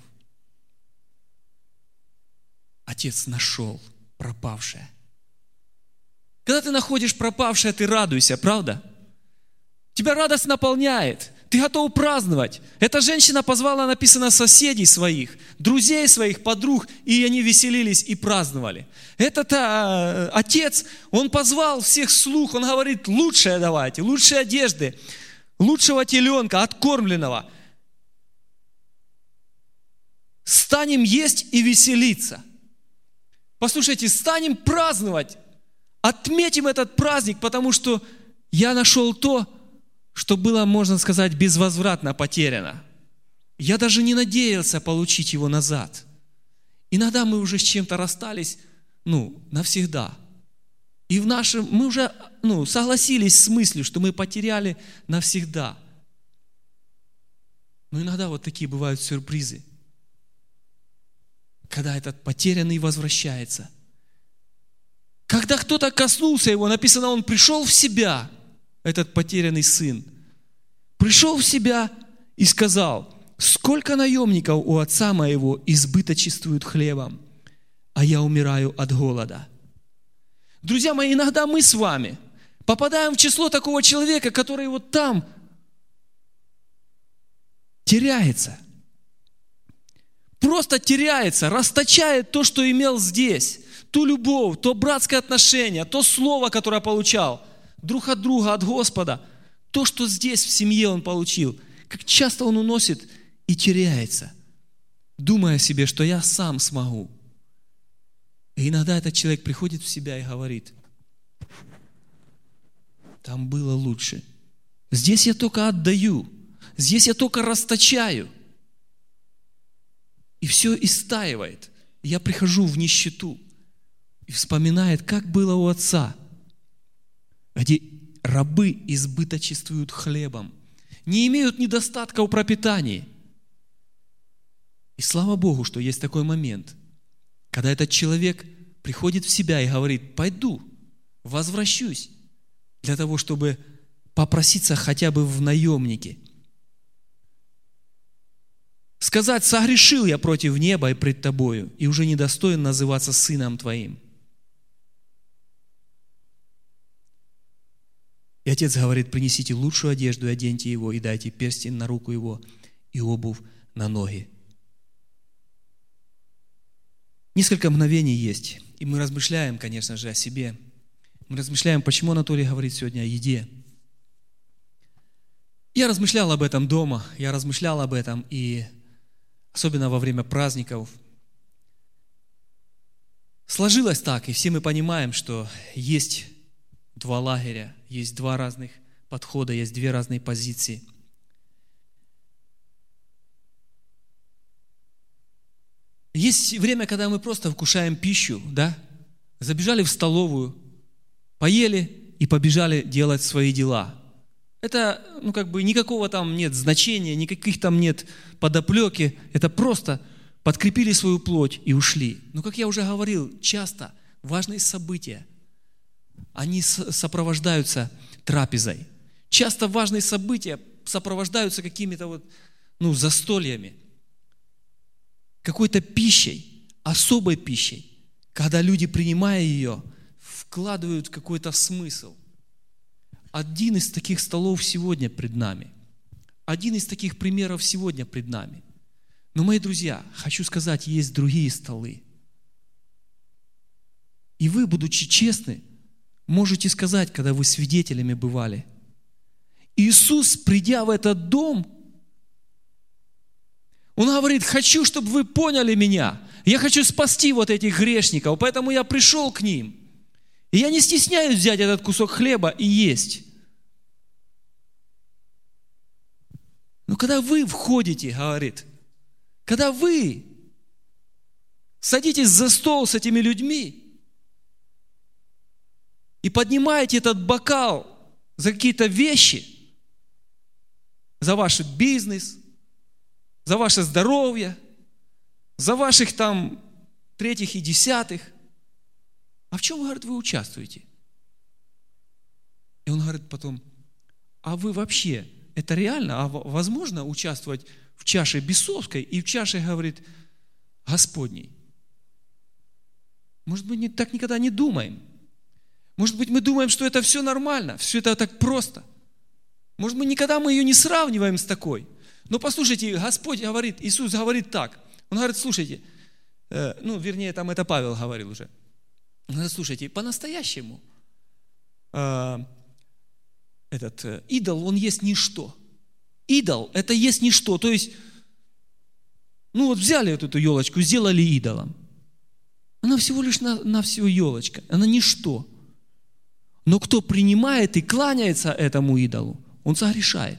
[SPEAKER 1] Отец нашел пропавшее. Когда ты находишь пропавшее, ты радуйся, правда? Тебя радость наполняет. Ты готов праздновать. Эта женщина позвала, написано, соседей своих, друзей своих, подруг, и они веселились и праздновали. Этот а, отец, он позвал всех слуг, он говорит, лучшее давайте, лучшие одежды, лучшего теленка, откормленного. Станем есть и веселиться. Послушайте, станем праздновать. Отметим этот праздник, потому что я нашел то, что было, можно сказать, безвозвратно потеряно. Я даже не надеялся получить его назад. Иногда мы уже с чем-то расстались, ну, навсегда. И в нашем, мы уже, ну, согласились с мыслью, что мы потеряли навсегда. Но иногда вот такие бывают сюрпризы. Когда этот потерянный возвращается. Когда кто-то коснулся его, написано, он пришел в себя, этот потерянный сын. Пришел в себя и сказал, сколько наемников у отца моего избыточествуют хлебом, а я умираю от голода. Друзья мои, иногда мы с вами попадаем в число такого человека, который вот там теряется. Просто теряется, расточает то, что имел здесь. Ту любовь, то братское отношение, то слово, которое получал друг от друга, от Господа. То, что здесь в семье он получил. Как часто он уносит и теряется, думая себе, что я сам смогу. И иногда этот человек приходит в себя и говорит, там было лучше. Здесь я только отдаю, здесь я только расточаю. И все истаивает. Я прихожу в нищету. И вспоминает, как было у отца, где рабы избыточествуют хлебом, не имеют недостатка в пропитании. И слава Богу, что есть такой момент, когда этот человек приходит в себя и говорит, пойду, возвращусь, для того, чтобы попроситься хотя бы в наемники. Сказать, согрешил я против неба и пред тобою, и уже недостоин называться сыном твоим. отец говорит: принесите лучшую одежду и оденьте его, и дайте перстень на руку его, и обувь на ноги. Несколько мгновений есть, и мы размышляем, конечно же, о себе. Мы размышляем, почему Анатолий говорит сегодня о еде. Я размышлял об этом дома, я размышлял об этом, и особенно во время праздников. Сложилось так, и все мы понимаем, что есть два лагеря, есть два разных подхода, есть две разные позиции. Есть время, когда мы просто вкушаем пищу, да? Забежали в столовую, поели и побежали делать свои дела. Это, ну, как бы никакого там нет значения, никаких там нет подоплеки. Это просто подкрепили свою плоть и ушли. Но, как я уже говорил, часто важные события, они сопровождаются трапезой. Часто важные события сопровождаются какими-то вот, ну, застольями, какой-то пищей, особой пищей, когда люди, принимая ее, вкладывают какой-то смысл. Один из таких столов сегодня пред нами. Один из таких примеров сегодня пред нами. Но, мои друзья, хочу сказать, есть другие столы. И вы, будучи честны, можете сказать, когда вы свидетелями бывали: Иисус, придя в этот дом, Он говорит: хочу, чтобы вы поняли меня. Я хочу спасти вот этих грешников, поэтому я пришел к ним. И я не стесняюсь взять этот кусок хлеба и есть. Но когда вы входите, говорит, когда вы садитесь за стол с этими людьми и поднимаете этот бокал за какие-то вещи, за ваш бизнес, за ваше здоровье, за ваших там третьих и десятых, а в чем, говорит, вы участвуете? И он говорит потом: а вы вообще, это реально, а возможно участвовать в чаше бесовской и в чаше, говорит, Господней? Может быть, мы так никогда не думаем. Может быть, мы думаем, что это все нормально, все это так просто. Может быть, никогда мы ее не сравниваем с такой. Но послушайте, Господь говорит, Иисус говорит так. Он говорит: слушайте, э, ну, вернее, там это Павел говорил уже. Он говорит: слушайте, по-настоящему э, этот э, идол, он есть ничто. Идол – это есть ничто. То есть, ну вот взяли вот эту елочку, сделали идолом. Она всего лишь на, на всего елочка, она ничто. Но кто принимает и кланяется этому идолу, он согрешает.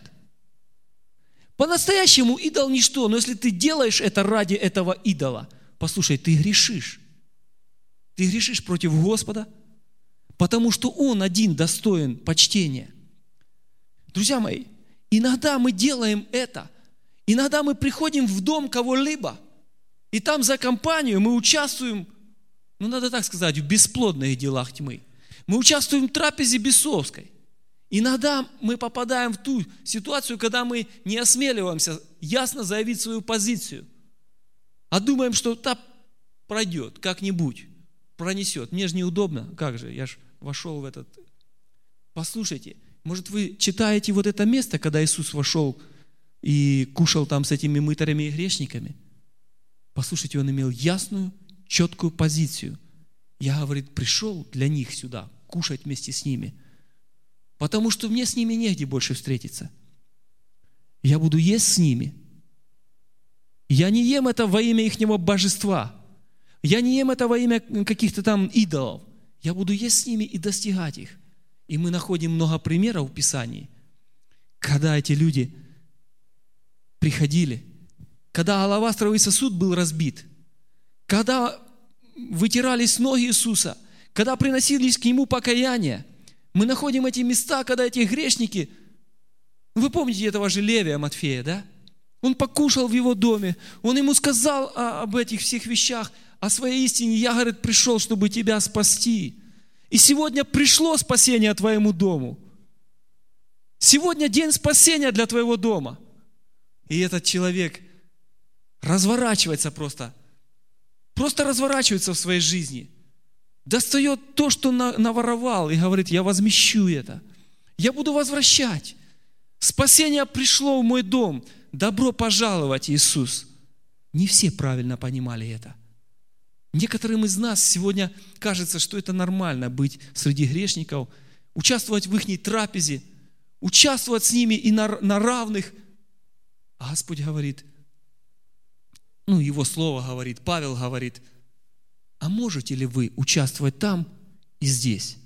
[SPEAKER 1] По-настоящему идол ничто, но если ты делаешь это ради этого идола, послушай, ты грешишь. Ты грешишь против Господа, потому что Он один достоин почтения. Друзья мои, иногда мы делаем это, иногда мы приходим в дом кого-либо, и там за компанию мы участвуем, ну надо так сказать, в бесплодных делах тьмы. Мы участвуем в трапезе бесовской. Иногда мы попадаем в ту ситуацию, когда мы не осмеливаемся ясно заявить свою позицию, а думаем, что та пройдет как-нибудь, пронесет. Мне же неудобно, как же, я же вошел в этот... Послушайте, может, вы читаете вот это место, когда Иисус вошел и кушал там с этими мытарями и грешниками? Послушайте, Он имел ясную, четкую позицию. Я, говорит, пришел для них сюда, кушать вместе с ними, потому что мне с ними негде больше встретиться. Я буду есть с ними. Я не ем это во имя ихнего божества. Я не ем это во имя каких-то там идолов. Я буду есть с ними и достигать их. И мы находим много примеров в Писании, когда эти люди приходили, когда алавастровый сосуд был разбит, когда вытирались ноги Иисуса, когда приносились к Нему покаяние. Мы находим эти места, когда эти грешники, вы помните этого же Левия Матфея, да? Он покушал в его доме, он ему сказал об этих всех вещах, о своей истине. Я, говорит, пришел, чтобы тебя спасти. И сегодня пришло спасение твоему дому. Сегодня день спасения для твоего дома. И этот человек разворачивается просто, просто разворачивается в своей жизни. Достает то, что наворовал, и говорит: я возмещу это. Я буду возвращать. Спасение пришло в мой дом. Добро пожаловать, Иисус. Не все правильно понимали это. Некоторым из нас сегодня кажется, что это нормально быть среди грешников, участвовать в их трапезе, участвовать с ними и на, на равных. А Господь говорит, ну, Его Слово говорит, Павел говорит, а можете ли вы участвовать там и здесь?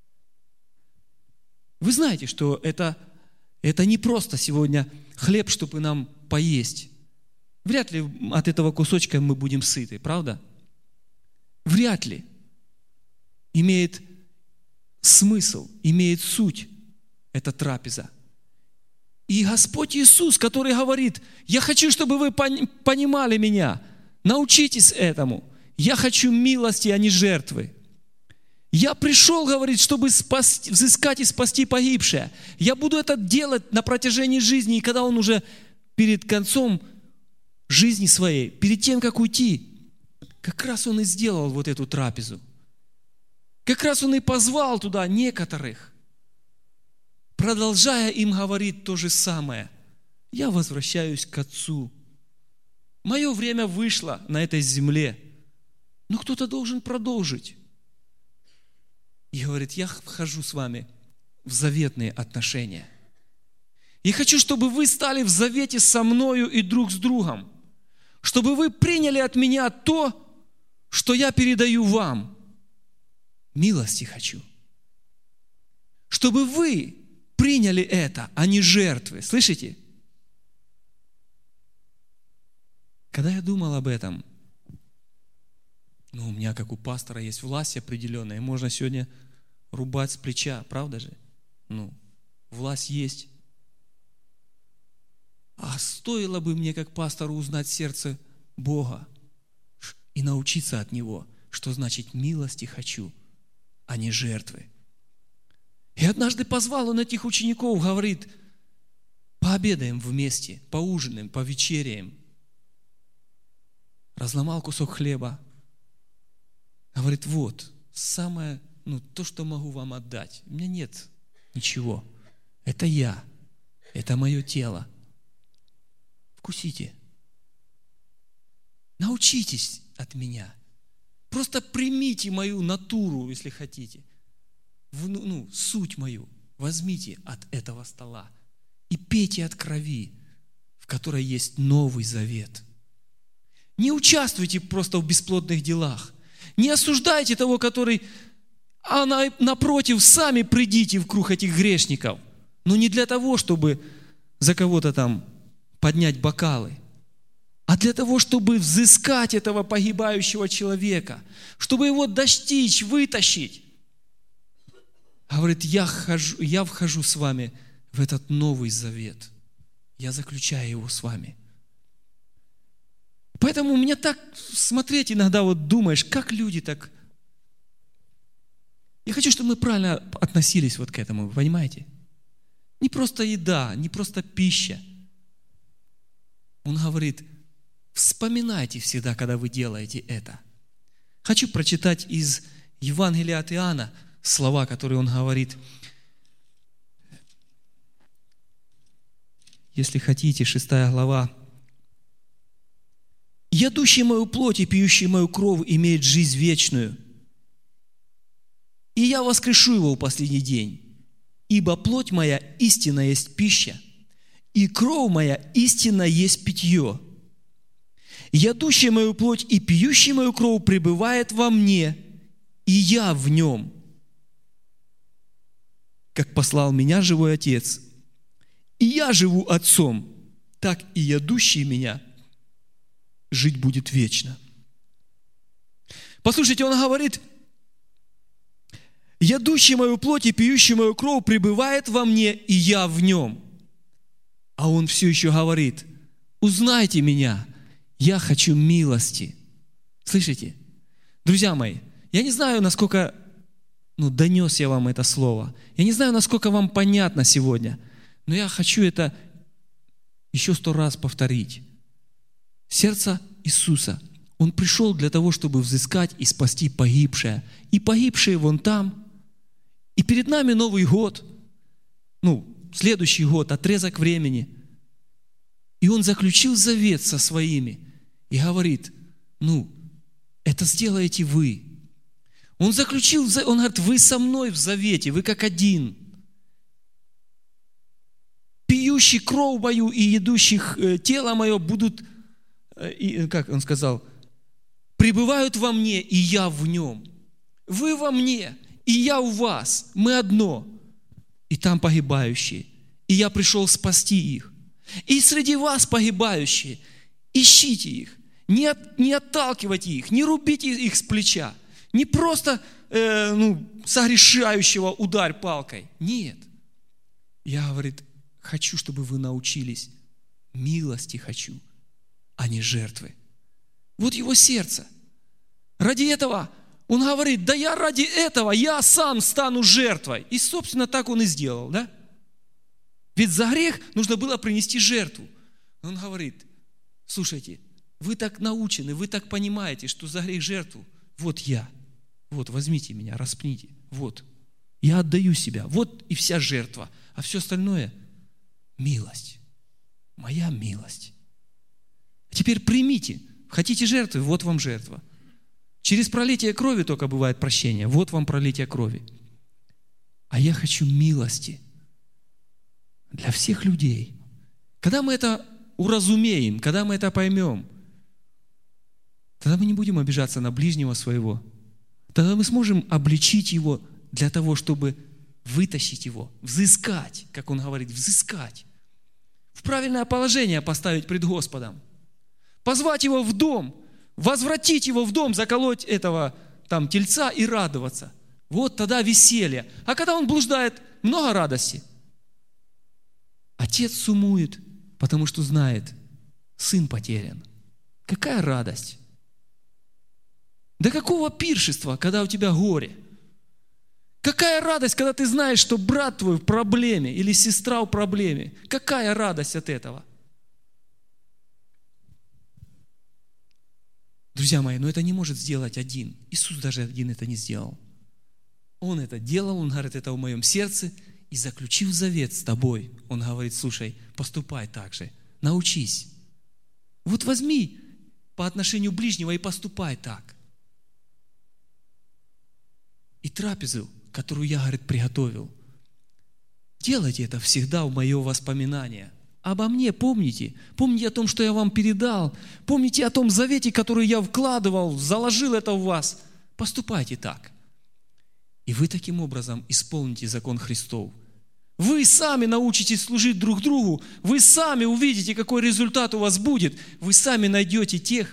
[SPEAKER 1] Вы знаете, что это, это не просто сегодня хлеб, чтобы нам поесть. Вряд ли от этого кусочка мы будем сыты, правда? Вряд ли. Имеет смысл, имеет суть эта трапеза. И Господь Иисус, который говорит, я хочу, чтобы вы понимали меня, научитесь этому. Я хочу милости, а не жертвы. Я пришел, говорит, чтобы спасти, взыскать и спасти погибшее. Я буду это делать на протяжении жизни, и когда он уже перед концом жизни своей, перед тем, как уйти, как раз он и сделал вот эту трапезу. Как раз он и позвал туда некоторых, продолжая им говорить то же самое. Я возвращаюсь к Отцу. Мое время вышло на этой земле, но кто-то должен продолжить. И говорит, я вхожу с вами в заветные отношения. И хочу, чтобы вы стали в завете со мною и друг с другом. Чтобы вы приняли от меня то, что я передаю вам. Милости хочу. Чтобы вы приняли это, а не жертвы. Слышите? Когда я думал об этом, ну, у меня, как у пастора, есть власть определенная. Можно сегодня рубать с плеча, правда же? Ну, власть есть. А стоило бы мне, как пастору, узнать сердце Бога и научиться от Него, что значит милости хочу, а не жертвы. И однажды позвал он этих учеников, говорит, пообедаем вместе, поужинаем, повечеряем. Разломал кусок хлеба. Говорит, вот, самое, ну, то, что могу вам отдать. У меня нет ничего. Это я. Это мое тело. Вкусите. Научитесь от меня. Просто примите мою натуру, если хотите. В, ну, суть мою. Возьмите от этого стола и пейте от крови, в которой есть Новый Завет. Не участвуйте просто в бесплодных делах. Не осуждайте того, который, а напротив, сами придите в круг этих грешников. Но не для того, чтобы за кого-то там поднять бокалы, а для того, чтобы взыскать этого погибающего человека, чтобы его достичь, вытащить. Говорит, я, хожу, я вхожу с вами в этот Новый Завет. Я заключаю его с вами. Поэтому у меня так смотреть иногда, вот думаешь, как люди так... Я хочу, чтобы мы правильно относились вот к этому, вы понимаете? Не просто еда, не просто пища. Он говорит, вспоминайте всегда, когда вы делаете это. Хочу прочитать из Евангелия от Иоанна слова, которые он говорит. Если хотите, шестая глава. «Ядущий мою плоть и пьющий мою кровь имеет жизнь вечную, и я воскрешу его в последний день, ибо плоть моя истинно есть пища, и кровь моя истинно есть питье. Ядущий мою плоть и пьющий мою кровь пребывает во мне, и я в нем, как послал меня живой Отец, и я живу Отцом, так и ядущий меня жить будет вечно». Послушайте, он говорит, «Ядущий мою плоть и пьющий мою кровь пребывает во мне, и я в нем». А он все еще говорит, «Узнайте меня, я хочу милости». Слышите? Друзья мои, я не знаю, насколько ну, донес я вам это слово. Я не знаю, насколько вам понятно сегодня, но я хочу это еще сто раз повторить. Сердце Иисуса. Он пришел для того, чтобы взыскать и спасти погибшее. И погибшие вон там. И перед нами Новый год. ну, следующий год, отрезок времени. И он заключил завет со своими и говорит, ну, это сделаете вы. Он заключил, он говорит, вы со мной в завете, вы как один. Пьющий кровь мою и едущих тело мое будут, как он сказал, пребывают во мне, и я в нем. Вы во мне, и я у вас. Мы одно. И там погибающие. И я пришел спасти их. И среди вас погибающие. Ищите их. Не, от, не отталкивайте их. Не рубите их с плеча. Не просто э, ну, согрешающего ударь палкой. Нет. Я, говорит, хочу, чтобы вы научились. Милости хочу, а не жертвы. Вот его сердце. Ради этого он говорит, да я ради этого, я сам стану жертвой. И, собственно, так он и сделал, да? Ведь за грех нужно было принести жертву. Он говорит, слушайте, вы так научены, вы так понимаете, что за грех жертву. Вот я. Вот, возьмите меня, распните. Вот. Я отдаю себя. Вот и вся жертва. А все остальное – милость. Моя милость. А теперь примите. Хотите жертвы? Вот вам жертва. Через пролитие крови только бывает прощение. Вот вам пролитие крови. А я хочу милости для всех людей. Когда мы это уразумеем, когда мы это поймем, тогда мы не будем обижаться на ближнего своего. Тогда мы сможем обличить его для того, чтобы вытащить его, взыскать, как он говорит, взыскать. В правильное положение поставить пред Господом. Позвать его в дом, возвратить его в дом, заколоть этого там тельца и радоваться. Вот тогда веселье. А когда он блуждает, много радости. Отец сумует, потому что знает, сын потерян. Какая радость? До какого пиршества, когда у тебя горе? Какая радость, когда ты знаешь, что брат твой в проблеме или сестра в проблеме? Какая радость от этого? Друзья мои, но это не может сделать один. Иисус даже один это не сделал. Он это делал, Он говорит, это в моем сердце, и заключив завет с тобой. Он говорит, слушай, поступай так же, научись. Вот возьми по отношению ближнего и поступай так. И трапезу, которую я, говорит, приготовил, делайте это всегда в мое воспоминание. Обо мне помните. Помните о том, что я вам передал. Помните о том завете, который я вкладывал, заложил это в вас. Поступайте так. И вы таким образом исполните закон Христов. Вы сами научитесь служить друг другу. Вы сами увидите, какой результат у вас будет. Вы сами найдете тех,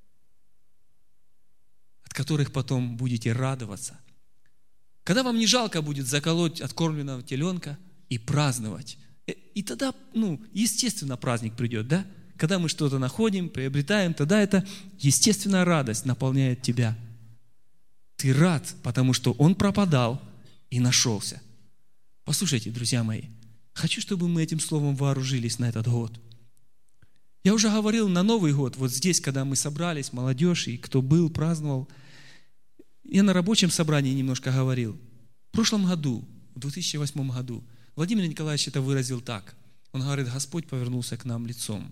[SPEAKER 1] от которых потом будете радоваться. Когда вам не жалко будет заколоть откормленного теленка и праздновать. И тогда, ну, естественно, праздник придет, да? Когда мы что-то находим, приобретаем, тогда это естественная радость наполняет тебя. Ты рад, потому что он пропадал и нашелся. Послушайте, друзья мои, хочу, чтобы мы этим словом вооружились на этот год. Я уже говорил на Новый год, вот здесь, когда мы собрались, молодежь, и кто был, праздновал, я на рабочем собрании немножко говорил. В прошлом году, в две тысячи восьмом году, Владимир Николаевич это выразил так. Он говорит, Господь повернулся к нам лицом.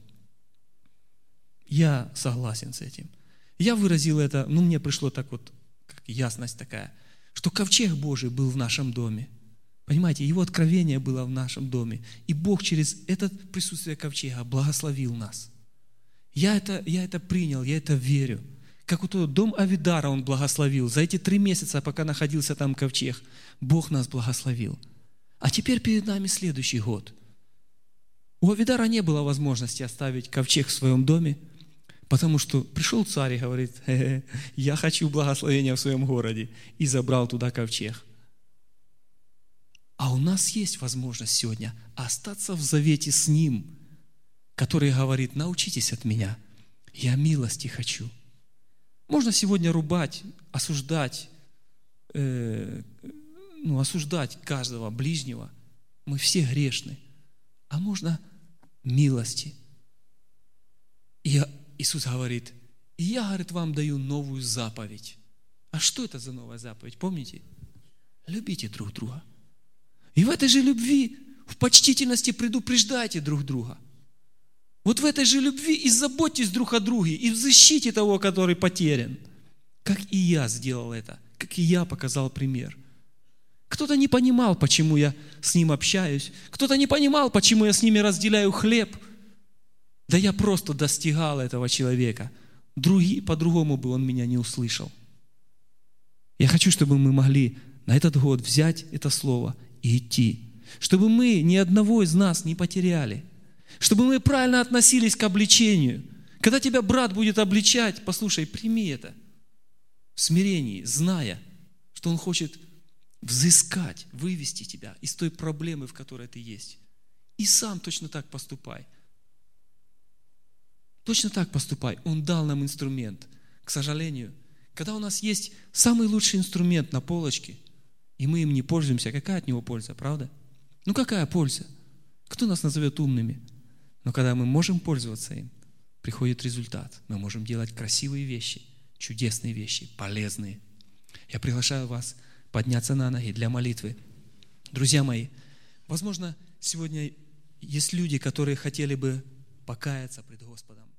[SPEAKER 1] Я согласен с этим. Я выразил это, ну мне пришло так вот, как ясность такая, что ковчег Божий был в нашем доме. Понимаете, его откровение было в нашем доме. И Бог через это присутствие ковчега благословил нас. Я это, я это принял, я это верю. Как вот тот дом Авидара он благословил. За эти три месяца, пока находился там ковчег, Бог нас благословил. А теперь перед нами следующий год. У Авидара не было возможности оставить ковчег в своем доме, потому что пришел царь и говорит, хе-хе, я хочу благословения в своем городе, и забрал туда ковчег. А у нас есть возможность сегодня остаться в завете с Ним, который говорит, научитесь от меня, я милости хочу. Можно сегодня рубать, осуждать, э, ну, осуждать каждого ближнего. Мы все грешны. А можно милости. И Иисус говорит, и я, говорит, вам даю новую заповедь. А что это за новая заповедь? Помните? Любите друг друга. И в этой же любви в почтительности предупреждайте друг друга. Вот в этой же любви и заботьтесь друг о друге, и в защите того, который потерян. Как и я сделал это, как и я показал пример. Кто-то не понимал, почему я с ним общаюсь. Кто-то не понимал, почему я с ними разделяю хлеб. Да я просто достигал этого человека. Другие, по-другому бы он меня не услышал. Я хочу, чтобы мы могли на этот год взять это слово и идти. Чтобы мы ни одного из нас не потеряли. Чтобы мы правильно относились к обличению. Когда тебя брат будет обличать, послушай, прими это в смирении, зная, что он хочет взыскать, вывести тебя из той проблемы, в которой ты есть. И сам точно так поступай. Точно так поступай. Он дал нам инструмент. К сожалению, когда у нас есть самый лучший инструмент на полочке, и мы им не пользуемся, какая от него польза, правда? Ну какая польза? Кто нас назовет умными? Но когда мы можем пользоваться им, приходит результат. Мы можем делать красивые вещи, чудесные вещи, полезные. Я приглашаю вас подняться на ноги для молитвы. Друзья мои, возможно, сегодня есть люди, которые хотели бы покаяться пред Господом.